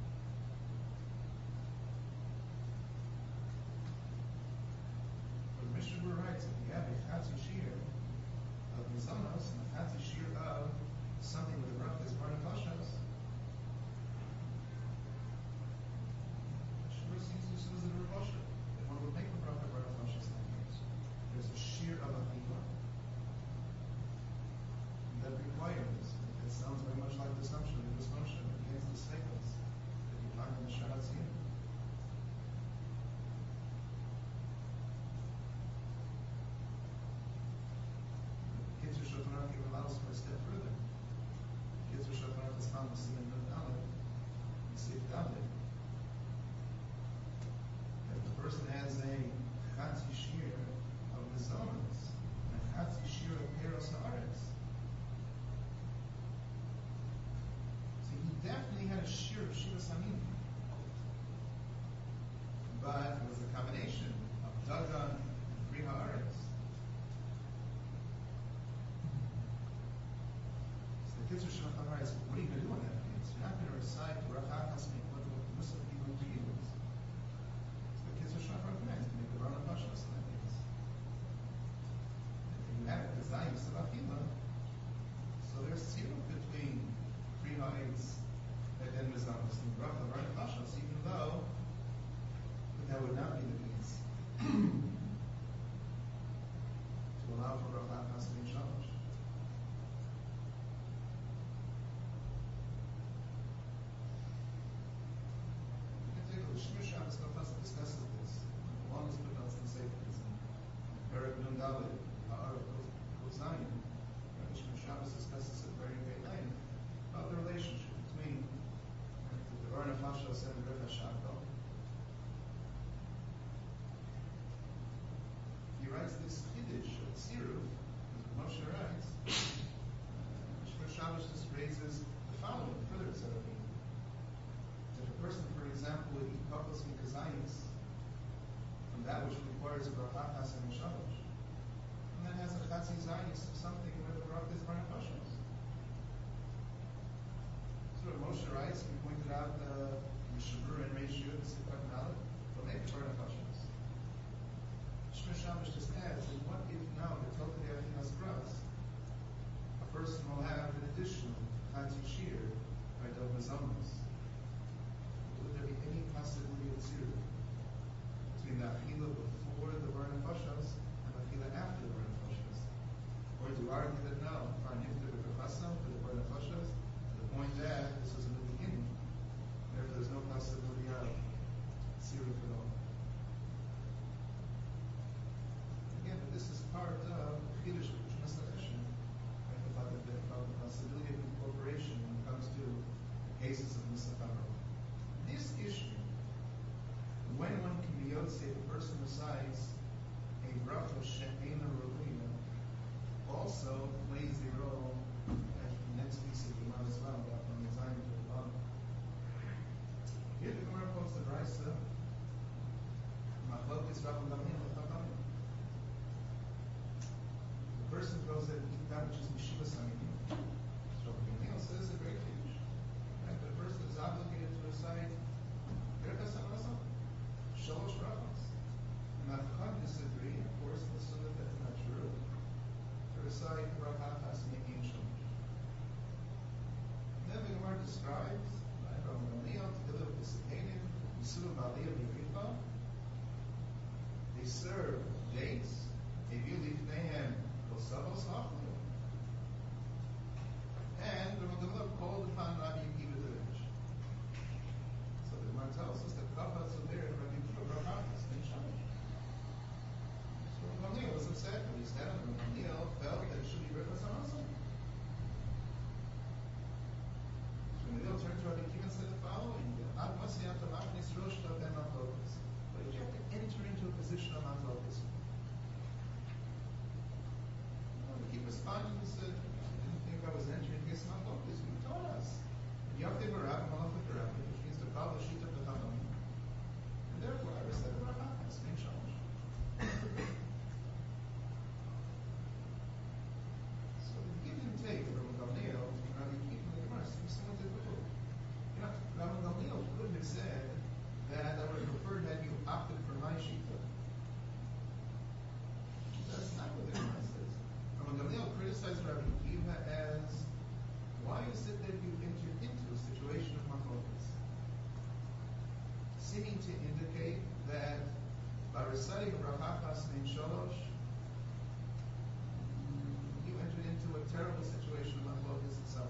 But the Mishnah writes that we have a Chatzi Shir of Mizanos and a Chatzi Shir of something with the rough is Barna Pashos. Sure seems to say that Rav Moshe, if one would make a bracha Barna Pashos like this, there's a Shir of a Chila that requires, it sounds very much like the assumption of this motion against the statements that you find in the Sharatzim. Kitzur Shulchan even allows for a step further. Kitzur Shulchan is found in Siman Nun Dalet, in Sif Dalet. If the person has a Chatzi Shir of Mizonos and a Chatzi Shir of Peros Haaretz, definitely had a shir of Shiva Samim. But it was a combination of Dagan and Pri Haaretz. So the Kitzur Shulchan writes, what are you going to do in that case? You're not going to recite the Rachakas what the Muslim people to use. So the Kitzur Shulchan recommends to make the Barna Pashos in that case. If you have the Zayim Savachila, so there's zero between Pri Haaretz and then Mizanos and Bracha Barna Pashos, even though that would not be the case to allow for Bracha Hasmin Shalosh. You can take a look. Shmir Shabbos Kafas discusses this. The longest footnotes in Seifers and Perek Nun Dalet, Ha'ar of Kozayin. Shmir Shabbos discusses it very, very length about the relationship between the Barna Pashos and the Rebbe Shach. He writes this Kiddush of Tziruf, as Moshe writes, Shmir Shabbos just raises the following further Tzarabim. If a person, for example, would eat Pavlos Mikazayis from that which requires a Brachakas and Shalosh, and then has a Chatzi Zayis of something where the Bracha is Barna Pashos. So Moshe writes, he pointed out the Mishabur and Ratio, the Sifat Malach, will make it Barna Pashos. Shmir Shabbos just adds, and what if now the Totally Achinas Gras, a person will have an additional Chatzi Shir by Dov Mizonos? Would there be any possibility of zero between the Achila before the Barna Pashos and the Achila after the Barna Pashos? Or do you argue that no, for Nifta B'Kachasam, for the Barna Pashos, to the point that this was a new beginning, therefore there's no possibility of zero at all? Again, but this is part of Kiddush, which must have right? About the, about the possibility of incorporation when it comes to the cases of Misafaro. This issue, when one can be Yotze, if a person recites a bracha she'ena ro'uya, also plays the role as the next piece of Gemara as well, about from the Zion to the bottom. Here the Gemara quotes the Brisa, Machlokes Rav Gamliel Chachamim. person goes and eats that which is Mishiva Samini. So Gamliel says a great huge. Right? The person is obligated to recite Birkas Hamazon, Shalosh Brachos. And the Chacham disagree, of course, the Sunnah that's not true, to recite Brachas Me'in Shalosh. Then the Gemara describes, right, Rabbi Gamliel, together with the Sikanim, Yisur Ba'aliyah B'Rifa, they serve dates, they view Lifneihem Kosavos Hachlu. And Rabbi Gamliel called upon Rabbi Akiva the Rich. So the Gemara tells us that Kafas are there, Rabbi Akiva Brachas in Shalosh. So Rabbi Gamliel was upset when he said, and Rabbi Gamliel felt that it should be Birkas Hamazon. So Rabbi Gamliel turned to Rabbi Akiva and said the following: Ad Masiyat Machnis Rosh Ben Machlokas. But you have to enter into a position of Machlokas. Rabbi Akiva responded and said, I didn't think I was entering this Machlokas. You taught us. Yafte Barab, Malachut Barab, which means to follow the sheet of the Chachamim. And therefore I recited Brachas in Shalosh. So the give and take of Rabbi Gamliel and Rabbi Akiva in the Gemara seems somewhat difficult. You know, Rabbi Gamliel could have said that I would have preferred that you opted for my shita. That's not what the Gemara says. Rabbi Gamliel criticized Rabbi Akiva as, why is it that you entered into a situation of machlokas? Seeming to indicate that by reciting Brachas Mein Shalosh, you entered into a terrible situation of machlokas itself.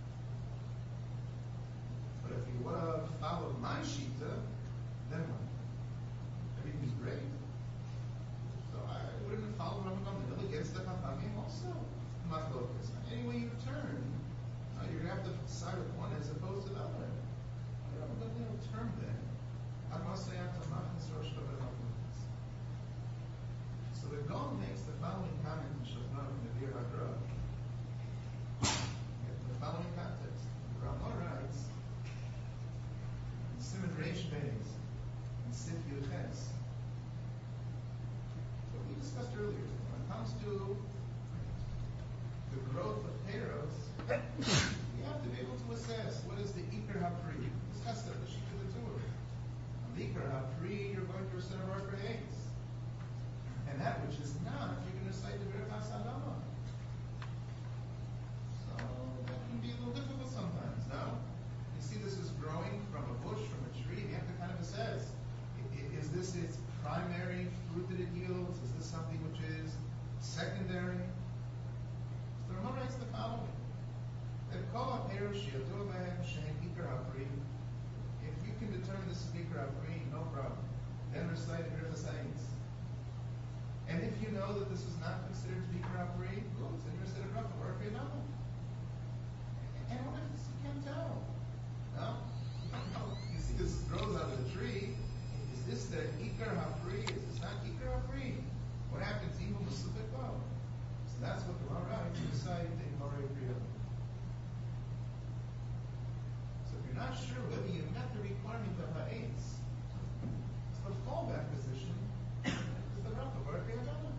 But if you would have followed my shita, then what? Everything's great. So I wouldn't have followed Rabbi Gamliel against the Chachamim also. Machlokas. Any way you turn, uh, you're going to have to side with one as opposed to the other. Rabbi Gamliel term then, Amasayat Machnis Rosh Ben Machlokas. So the Gaon makes the following comment in Shulchan in the Bir Hagra. The following context. The Ramah writes, in Simon Reish Beis, in Sif Yuches, what we discussed earlier, when it comes to the growth of Peros, you have to be able to assess what is the Iker HaPri. We discussed that the sheet of the tour. On the Iker HaPri, you're going to recite a Bar Eight. And that which is not, you're going to recite the Birkas Adama. So that can be a little difficult sometimes, no? You see this is growing from a bush, from a tree, and you have to kind of assess. Is this its primary fruit that it yields? Is this something which is secondary? So the Ramah writes the following. If you can determine this is Iker HaPri, no problem. Then recite Birchas Hayis. And if you know that this is not considered to be Iker HaPri, good, then recite a bracha or a Piyadama. And what if you can't tell? No? No. You see this grows out of the tree. Is this the Iker HaPri? Is this not Iker HaPri? What happens? Even Musufik well. So that's what the Ramah writes to recite in Borei Priyadama. Not sure whether you met the requirement of ha'etz. So the fallback position is the bracha bar piyadama.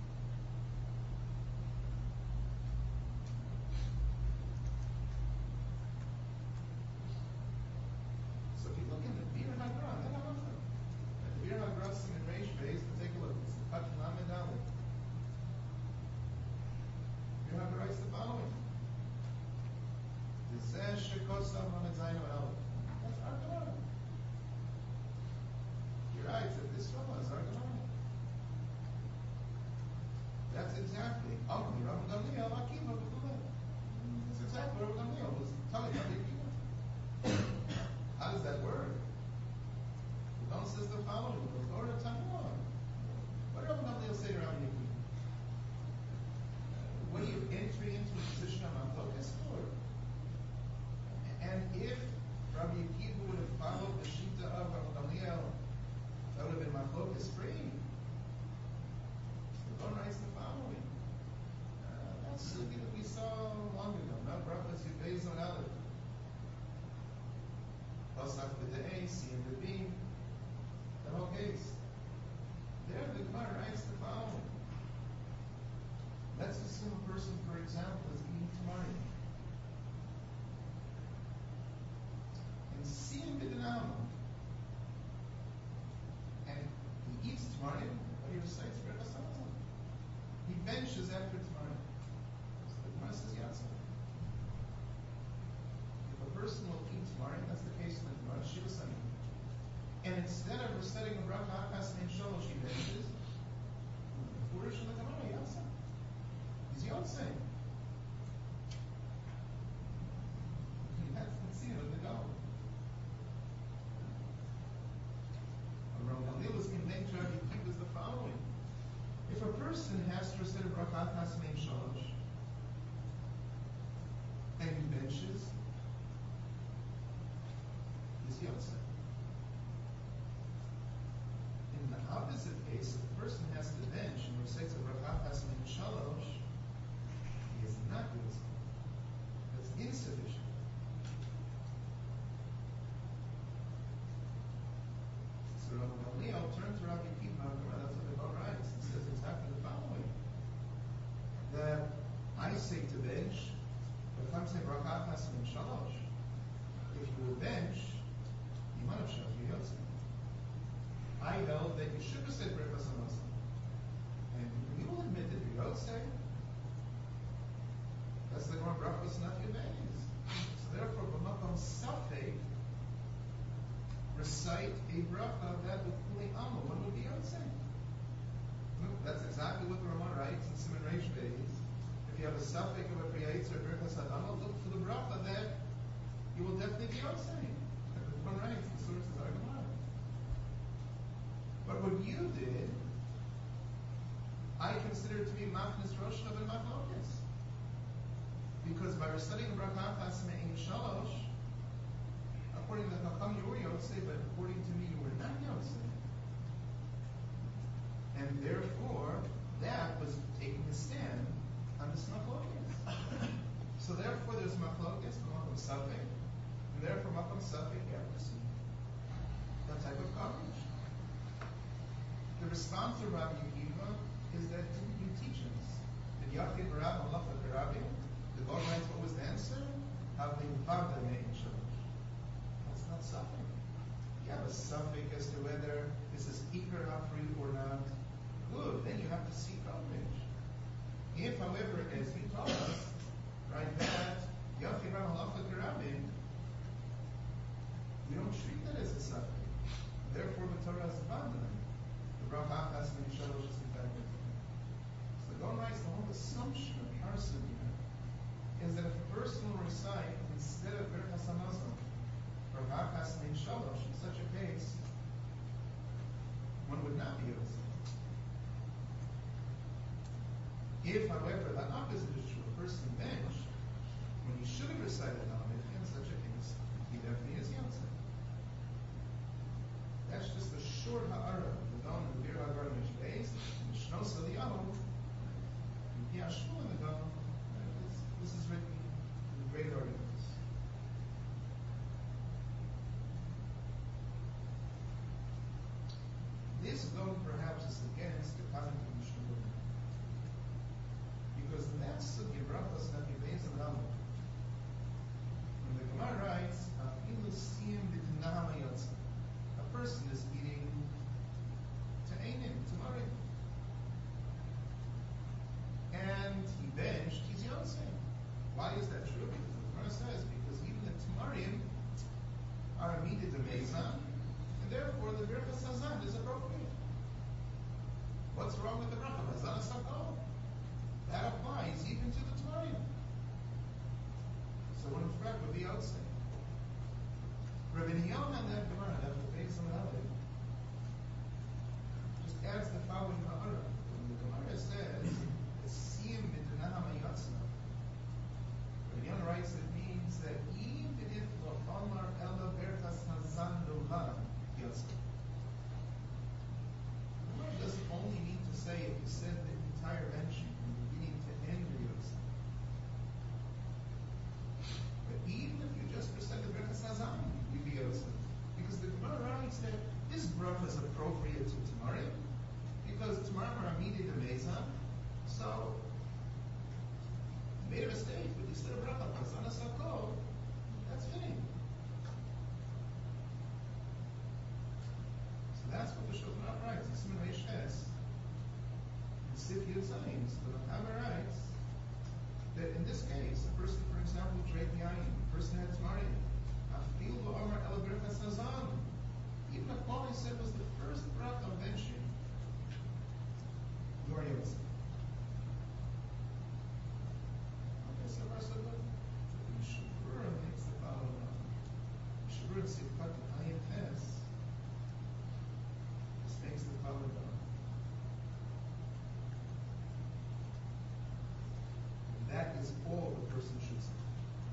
So if you look in the Bir Hagra, then I love them. The Bir Hagra in Reish Beis, take a look. It's the Pat Lamed Aleph. Bir Hagra writes the following. That's our Gemara. You're right, that this one is our Gemara. That's exactly. Amri Rabbi Gamliel Akiva B'Kuleh. That's exactly what Rabbi Gamliel was telling Rabbi Akiva. How does that work? The Gaon says the following: What did Rabbi Gamliel say to Rabbi Akiva? What are you entering into a position of Machlokas for? And if Rabbi Akiva would have followed the shita of Rabbi Gamliel, that would have been Machlokas free. So the Gaon writes the following. Uh, that's something that we saw long ago. Not Brachas Yudbeis on Aleph. Pasach B'Dei, C and the B. The whole case. There the Gemara writes the following. Let's assume a person, for example, is eating tamari. And seeing the dinamo. And he eats tamari, but he recites Birkas Hamazon. He benches after tamari. So the Gemara says Yatsa. If a person will eat tamari, that's the case in the Gemara, Shiva Sani. And instead of reciting a bracha akas and shalosh, he benches. Foolish in the Gemara, Yatsa. He's Yotze. That's the scene of the go. Rav Gamliel was conveying to Rabbi Akiva is the following: if a person has to recite a bracha akas and shalosh, and he benches, he's Yotze. In the opposite case, if a person has to bench and recites a bracha akas and shalosh, he is not Yotze. That's insufficient. So Rav Gamliel turned to Rabbi Akiva, that's what the Gemara writes, and says exactly the following: that I say to bench, but if I'm saying bracha akas and shalosh, if you will bench, you might have shot you Yotze. I held that you should have said Birkas Hamazon, and you will admit that you don't say. That's the Gemara brachos not Yemeis. So therefore, b'makom safek, recite a bracha that with kuli amo, one would be Yotze. That's exactly what the Ramah writes in Siman Reish Beis. If you have a safek of a priyayitz or Birkas Adama, look for the bracha that you will definitely be Yotze. Like the Ramah writes, the sources are Gemara. But what you did, I consider to be machnis rosh and machlokes. Because by reciting bracha akas me'in shalosh, according to the Chacham you were Yotze, but according to me you were not Yotze. And therefore, that was taking a stand on this machlokes. So therefore there's machlokes, makom safek, and therefore makom safek you have to see that type of coverage. The response to Rabbi Akiva is that didn't you teach us? Did Yaakov Rab Allah for Rabbi? The God writes what was the answer? Have the vada me'in shalosh. That's not suffix. You have a suffix as to whether this is ikar hafri or not. Good. Then you have to seek coverage. If, however, as he taught us, right, that Yaakov Rab Allah for Rabbi, we don't treat that as a suffix. Therefore, the Torah is abandoned. Bracha akas and shalosh is in fact different. So the Gaon writes the whole assumption of Harson is that if a person will recite instead of Birkas Hamazon bracha akas and shalosh, in such a case, one would not be Yotze. If, however, the opposite is true, a person bench, when he should have recited Lamed, in such a case, he definitely is Yotze. That's just a short ha'ara. And the Bir Hagar Mishbeis, and the Shnos Eliyahu, and Yashua in the Gaon. This is written in great articles. This Gaon perhaps is against the Kazan of Mishnah, because the next of Yebrachos Nakibeis and Rambam, when the Gemara writes, "Afilu siyim b'tinahama yotze," a person is eating Ta'anim, tamari. And he benched, he's Yotze. Why is that true? Because the Gemara says, because even the tamarim are amida de mezan, and therefore the Birkas Hazan is appropriate. What's wrong with the bracha? Hazan sakol. That applies even to the tamarim. So one in fact would be Yotze. Rabbi Yochanan that Gemara, that the base of the adds the following ha'ara. When the Gemara says, "Siyim b'tinahama yatzna," Rabbi Yochanan writes it means that even if lo omar ela Birkas Hazan lo'lan yatzna, the Gemara doesn't only mean to say if you said the entire mention from beginning to end of yatzna, but even if you just recited Birkas Hazan, you'd be yatzna, because the Gemara writes that this bracha is appropriate to Tamarim, because tomorrow are amida de mezan, so made a mistake, but you said a bracha, Hazana Sakol, that's fitting. So that's what the Shulchan Aruch writes. It's in Reish Ches. In Sif Yud Zayin, so the Makama writes that in this case, a person, for example, drank yayin, a person had tmarim, afil ba'amar el berachas hazan. Even if all he said was the first bracha of benching, you are Yotze. Okay, so far so good. But the Mishabura makes the following up. Mishabura Sifkat Ayin Tes. This makes the following up. That is all the person should say.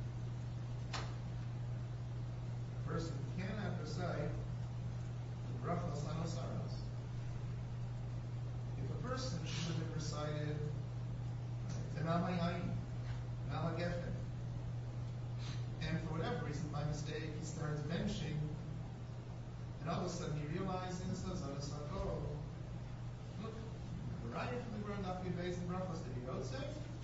A person cannot recite the brachos hanosaros. If a person should have recited Tanama Yain, Tanama Geffen, and for whatever reason, by mistake, he starts benching, and all of a sudden he realizes, Hazana Sakol, look, the riot from the ground up your base and brachos, did he not say?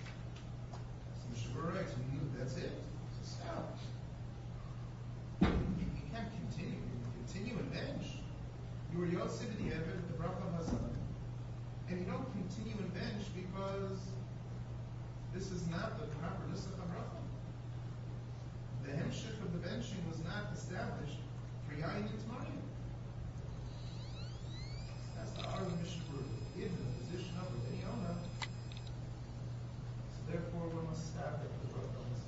Right, that's it. Stop. You, you can't continue. You continue and bench. You were Yotze b'di'evet with the bracha hazan, and you don't continue and bench because this is not the proper nusach bracha. The hemshich of the benching was not established for yayin and tmarim. That's the Ar Mishabur in the position of the Yonah. Therefore, one must stop at the bracha hazan.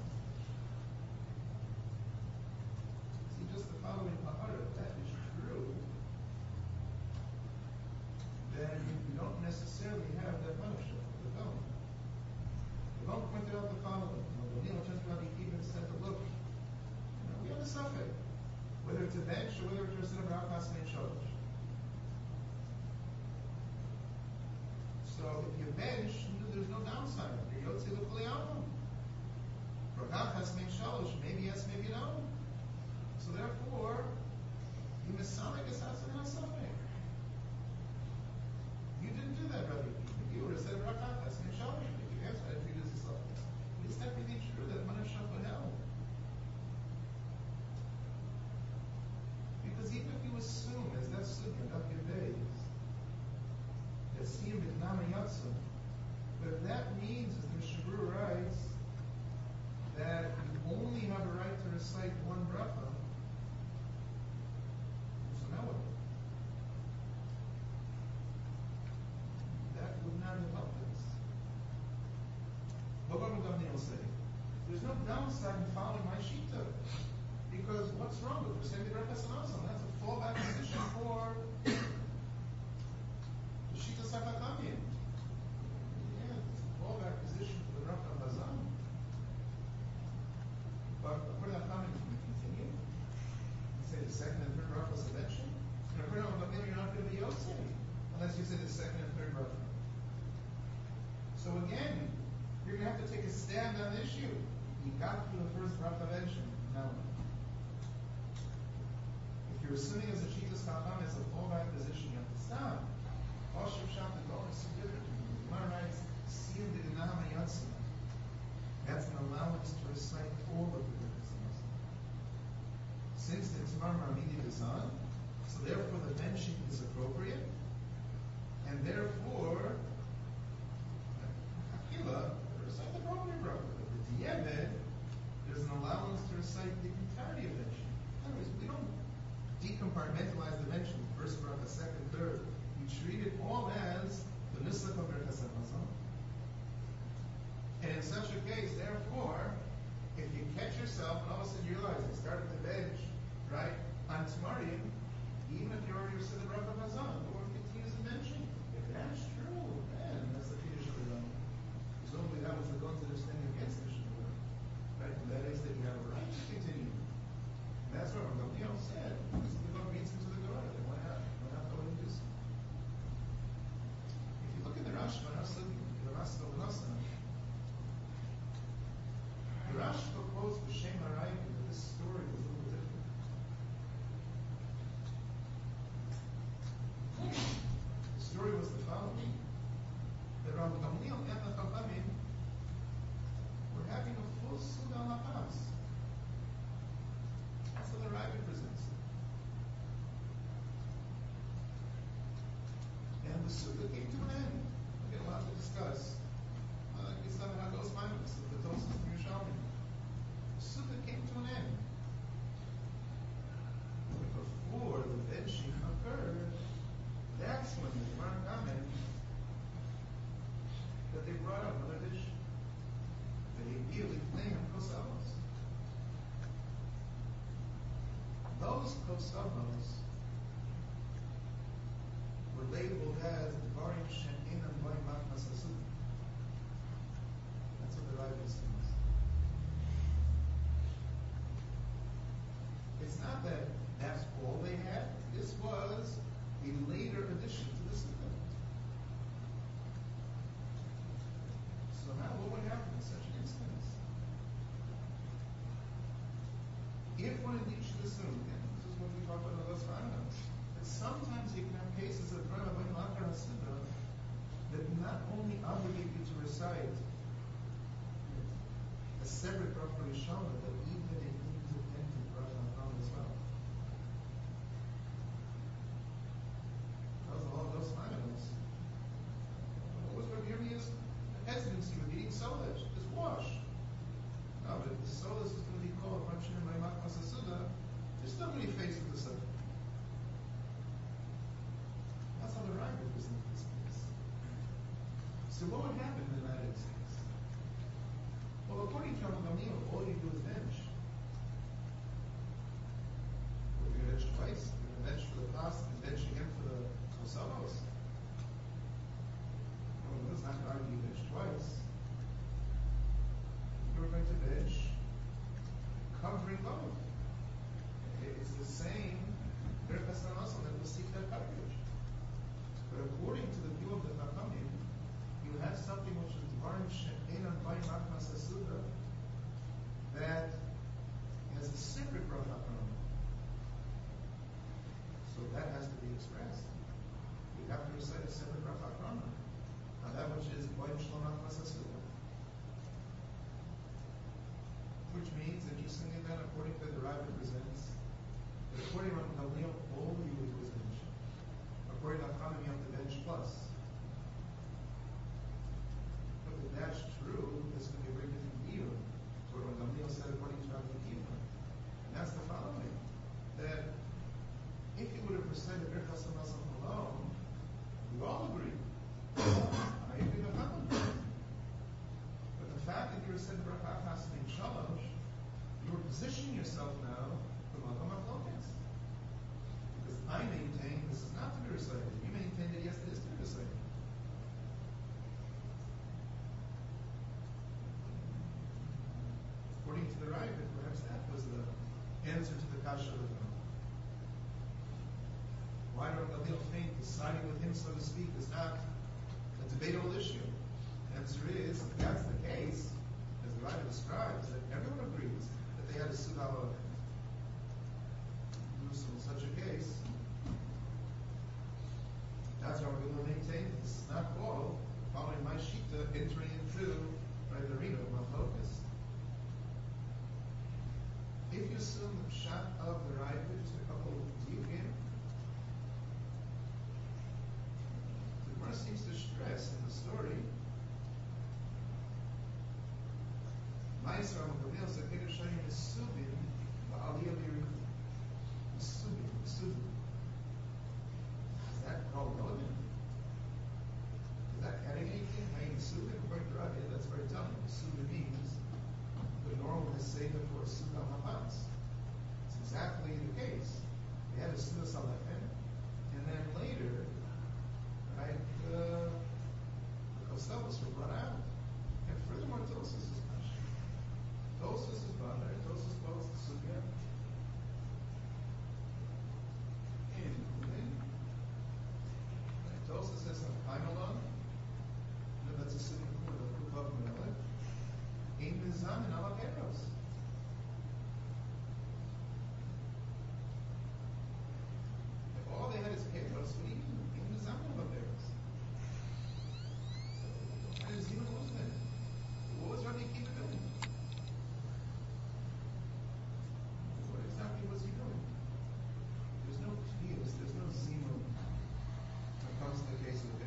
See, just the following Bahara, if that is true, then you don't necessarily have that punishment of the felon. The Ram pointed out the following. When Neil turns around, he even said, look, you know, we have a suffix, whether it's a bench or whether it's a bracha hasmei shalosh. So if you bench, there's no downside. You're Yotze l'kol yamim. Bracha hasmei shalosh, maybe yes, maybe no. So therefore, you misamek is hasan hasafek. You didn't do that, Rabbi. If you would have said bracha hasmei shalosh, if you answered, I treat it as a suffix. Is that really true that manashach would help? Because even if you assume, as that sugya, that Gebeis, that siyum b'tnama yatzim, but that means, as the Mishabur writes, that you only have a right to recite one bracha. So now what? That would not have helped us. What Rabbi Gamliel say? There's no downside in following my shita. Because what's wrong with reciting the brachas hanasam? That's a fallback position for the shita sakachamim. Fallback position for the bracha hazan. But according to Chachamim, you can continue. You say the second and third bracha is eventually. And according to Chachamim, you're not going to be Yotze unless you say the second and third bracha. So again, you're going to have to take a stand on the issue. You got through the first bracha mention. Now, if you're assuming as a Shitas Chacham it's a fallback position, you have to stop. Osher Shat the Torah is significant. Gemara writes, Siyum b'dinam yatzim. That's an allowance to recite all of the brachas. Since the Tzmar Marmini is on, so therefore the benching is appropriate, and therefore, Akila, recite the appropriate bracha. But the Dieved, there's an allowance to recite the entirety of benching. In other words, we don't decompartmentalize the benching, first bracha, second, third. We treat it all as the Nusach of Berachas HaMazon. And in such a case, therefore, if you catch yourself and all of a sudden you realize you started to bench, right, on Tmarim, even if you already recited the bracha hazan, the one continues in benching. If that's true, then that's the Kiddush of the Ram. Presumably that was the Gon's understanding against the Shemur, right? And that is that you have a right to continue. And that's what Gamliel said. This is the Gon reads into the Gemara. Then why not? Why not go and do so? If you look at the Rashba, the Rashba of the Nasa, the Rashba quotes the Shem HaRayim that this story was a little different. The story was the following: that Rabbi Gamliel and the Chachamim were the Sukkah came to an end. We get a lot to discuss. Uh, it's not how those finals, the Tosis from Yerushalmi. The Sukkah came to an end. But before the benching occurred, that's when the Gemara commented that they brought up another dish. They immediately claimed kosavos. Those kosavos were labeled as Dvarim She'inam B'Ayin Machmas HaSukkah. That's what the Rav is saying. It's not that that's all they had. This was a later addition to the Sukkah. So now what would happen in such an instance? If one indeed should assume, and this is what we talked about in the last final, that sometimes you can have cases of Dvarim B'Ayin Machmas HaSukkah that not only obligate you to recite a separate bracha Rishona, but even an independent bracha Hacham as well. Those are all those finals. What was Rabbi Yirmiyah's hesitancy with eating solish? Just wash. No, but if the solish is going to be called Rav Shimon Bar Machmas HaSukkah, you're still going to be faced with the Sukkah. That's how the Rav represented this case. So what would happen in that instance? Well, according to Rabbi Gamliel, all you do is bench. Well, you're going to bench twice. You're going to bench for the past and bench again for the kosavos. Well, it's not going to argue you bench twice. You're going to bench covering both. It's the same Birkas HaMazon that will seek that coverage. But according to the view of the Chachamim, you have something which is Dvarim She'inam B'Ayin Machmas HaSukkah that has a separate bracha Hacham. So that has to be expressed. You have to recite a separate bracha Hacham. Now that which is B'Ayin Shlom Machmas HaSukkah. Which means, interestingly then, according to the Rav represents, that according to Gamliel, all you would do is bench. According to Hachamim, you have to bench plus. But if that's true, there's going to be a very different view to what Gamliel said according to Rabbi Akiva. And that's the following: that if you would have recited Birkas HaMazon alone, we all agree. I agree with Hachamim. But the fact that you recited Bracha Achas and Shalosh, you are positioning yourself now for Malcham HaChlokes. Because I maintain this is not to be recited. You maintain that yes, it is to be recited. According to the Rav, perhaps that was the answer to the kasha of the Gemara. Why do Rabbi Gamliel think deciding with him, so to speak, is not a debatable issue? The answer is, if that's the case, as the Rav describes, that everyone agrees that they had a Sukkah. So in such a case, that's why we're going to maintain this is not all following my shita entering into right, the arena of Malchokes. If you assume the pshat of the Rav, just a couple of diukim, the Gemara seems to stress in the story. Ma'aser Gamliel said, "Keder Shayim is subin ba'aliyah b'yerichah." Subin, subin. Is that called relevant? Is that adding anything? Hey, subin, according to Rav, that's very telling. Subin means the normal Heseda for a Sukkah Hamas. It's exactly the case. They had a Sukkah Salechem, and then later, right, uh, the Kosavos were brought out. And furthermore, Tosis is mentioned. Tosis is brought there. Tosis calls the Sukkah. Including, right, Tosis says on Paimalon, no, that's a Sukkah for the Kupav Melech. In Mizan and Alakeros. If all they had is Keros, what do you mean? In Mizan and Alakeros. Why does he lose then? What was Rabbi Akiva doing? What exactly was he doing? There's no Kiyos, there's no Zimum when it comes to the case of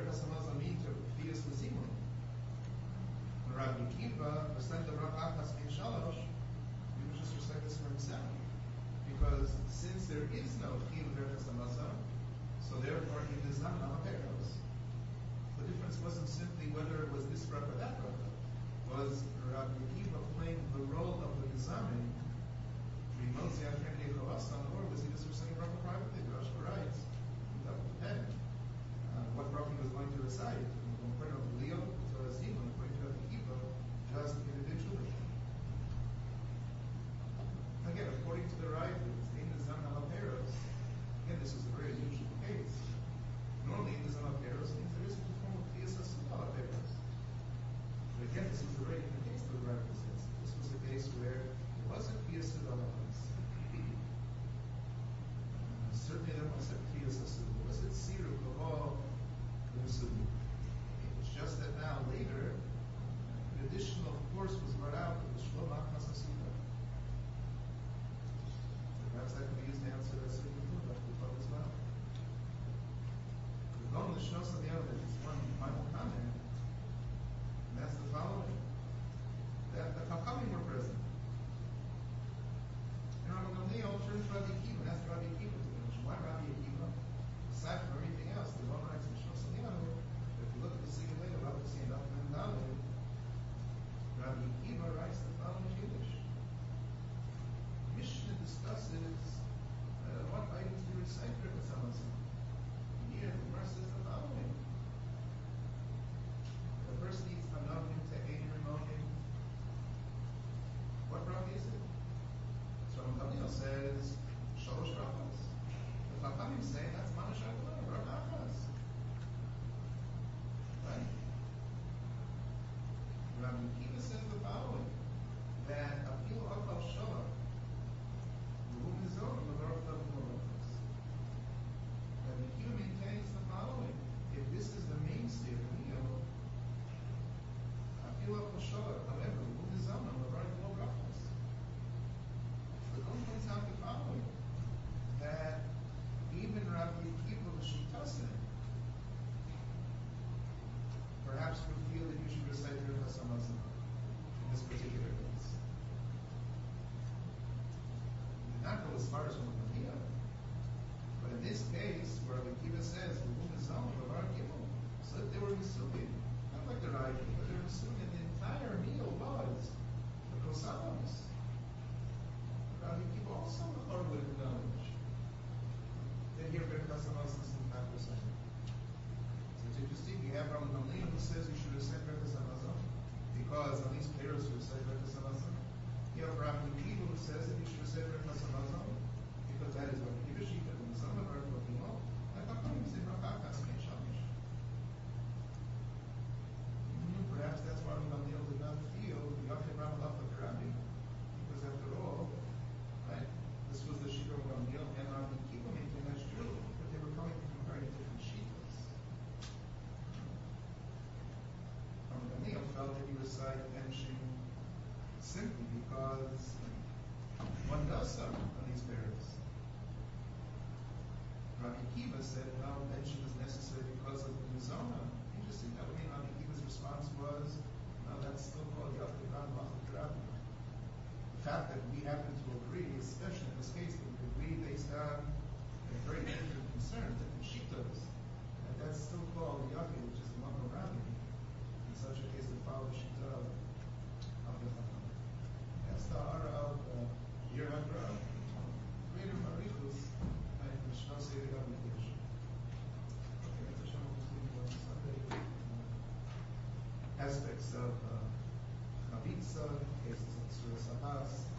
Berachas Hamazon mean to Kfiyas L'Zimun? Rabbi Akiva, percent of Rav Achas Min Shalosh, he would just recite this for himself. Because since there is no Chiyuv Berachas Hamazon, so therefore he does not have a Peros. The difference wasn't simply whether it was this bracha or that bracha. Was Rabbi Akiva playing the role of the Gezamin, or was he just reciting bracha privately? The Rosh writes, that would depend uh, what bracha he was going to recite. According to Leo, Torah Zimun, according to Rabbi Akiva, just individually. Again, according to the writers, in the Zan Alaperos, again, this is a very unusual case. Normally, in the Zan Alaperos means there isn't a form of Tiyas Asud Alaperos. But again, this was a very different case to the writers says. This was a case where there wasn't Tiyas Asud Alaperos. Uh, certainly, there wasn't Tiyas Asud. There wasn't Siru Kavol Asud. It's just that now, later, an additional course was brought out of the Shlom Achas Asuda. Perhaps that can be used to answer that second thought as well. The Golem the Shnos of the other is one final comment, and that's the following: that the Chachamim were present. And Rabbi Gamliel turned to Rabbi Akiva and asked Rabbi Akiva to finish. Why Rabbi Akiva? Aside from everything else, the Golem writes in the Shnos of the other. If you look at the second later, Rabbi Tzien Daf Ben Daled, Rabbi Akiva writes the following Yiddish. Mishnah discusses uh, what items to recite for the Hamazon. Here, the verse says the following: the first needs Anavim Te'ein Rimonim. What bracha is it? So Gamliel says Shalosh brachas. The Chachamim say that's Mamash Agulah, brachas. Right? Rabbi Akiva says the following: that Apil Akal Shalom. And the Q maintains the following: if this is the mainstay of the meal, however, the Golem points out the following: that even Rabbi Akiva L'Shitasen perhaps would feel that you should recite Berachas Hamazon in this particular case. Not go as far as one can hear. But in this case, where the Akiva says, the womb is on, the bar gimel, so if they were Misukin, not like the Rashi, but they were Misukin, the entire meal was the Kosamos. Rabbi Akiva also would acknowledge that here Berachas Hamazon is not recited. So it's interesting, you have Rabbi Gamliel who says you should recite Berachas Hamazon, because at least players should recite Berachas Hamazon. You have Rabbi Akiva who says that you should recite Berachas Hamazon, because that is what Akiva Shita, when some of our Chachamim, and Chachamim say Rav Achas Min Shalosh. Perhaps that's why Rabbi Gamliel did not feel the Yachid Ramalach of Rabbi, because after all, right, this was the Shita of Gamliel, and Rabbi Akiva maintained that's true, but they were coming from very different Shitas. Rabbi Gamliel felt that he recited benching simply because one does so on these periods. Rabbi Akiva said, no, benching is necessary because of the Mizona. Interesting, that way Rabbi Akiva's response was, no, that's still called Yachid Ramalach of Rabbi. The fact that we happen to agree, especially in this case, that we agree based on a very different concern, different Shitas, and that's still called Yachid, which is the Makam Rabbi. In such a case, the follows Shita of the Chacham. That's the Ara of Yer HaGra, greater Marichus, and the Shna say the Rabbi Kish. Okay, that's a Shem of on Sunday. Aspects of Chavitza, cases of Surah Sabas,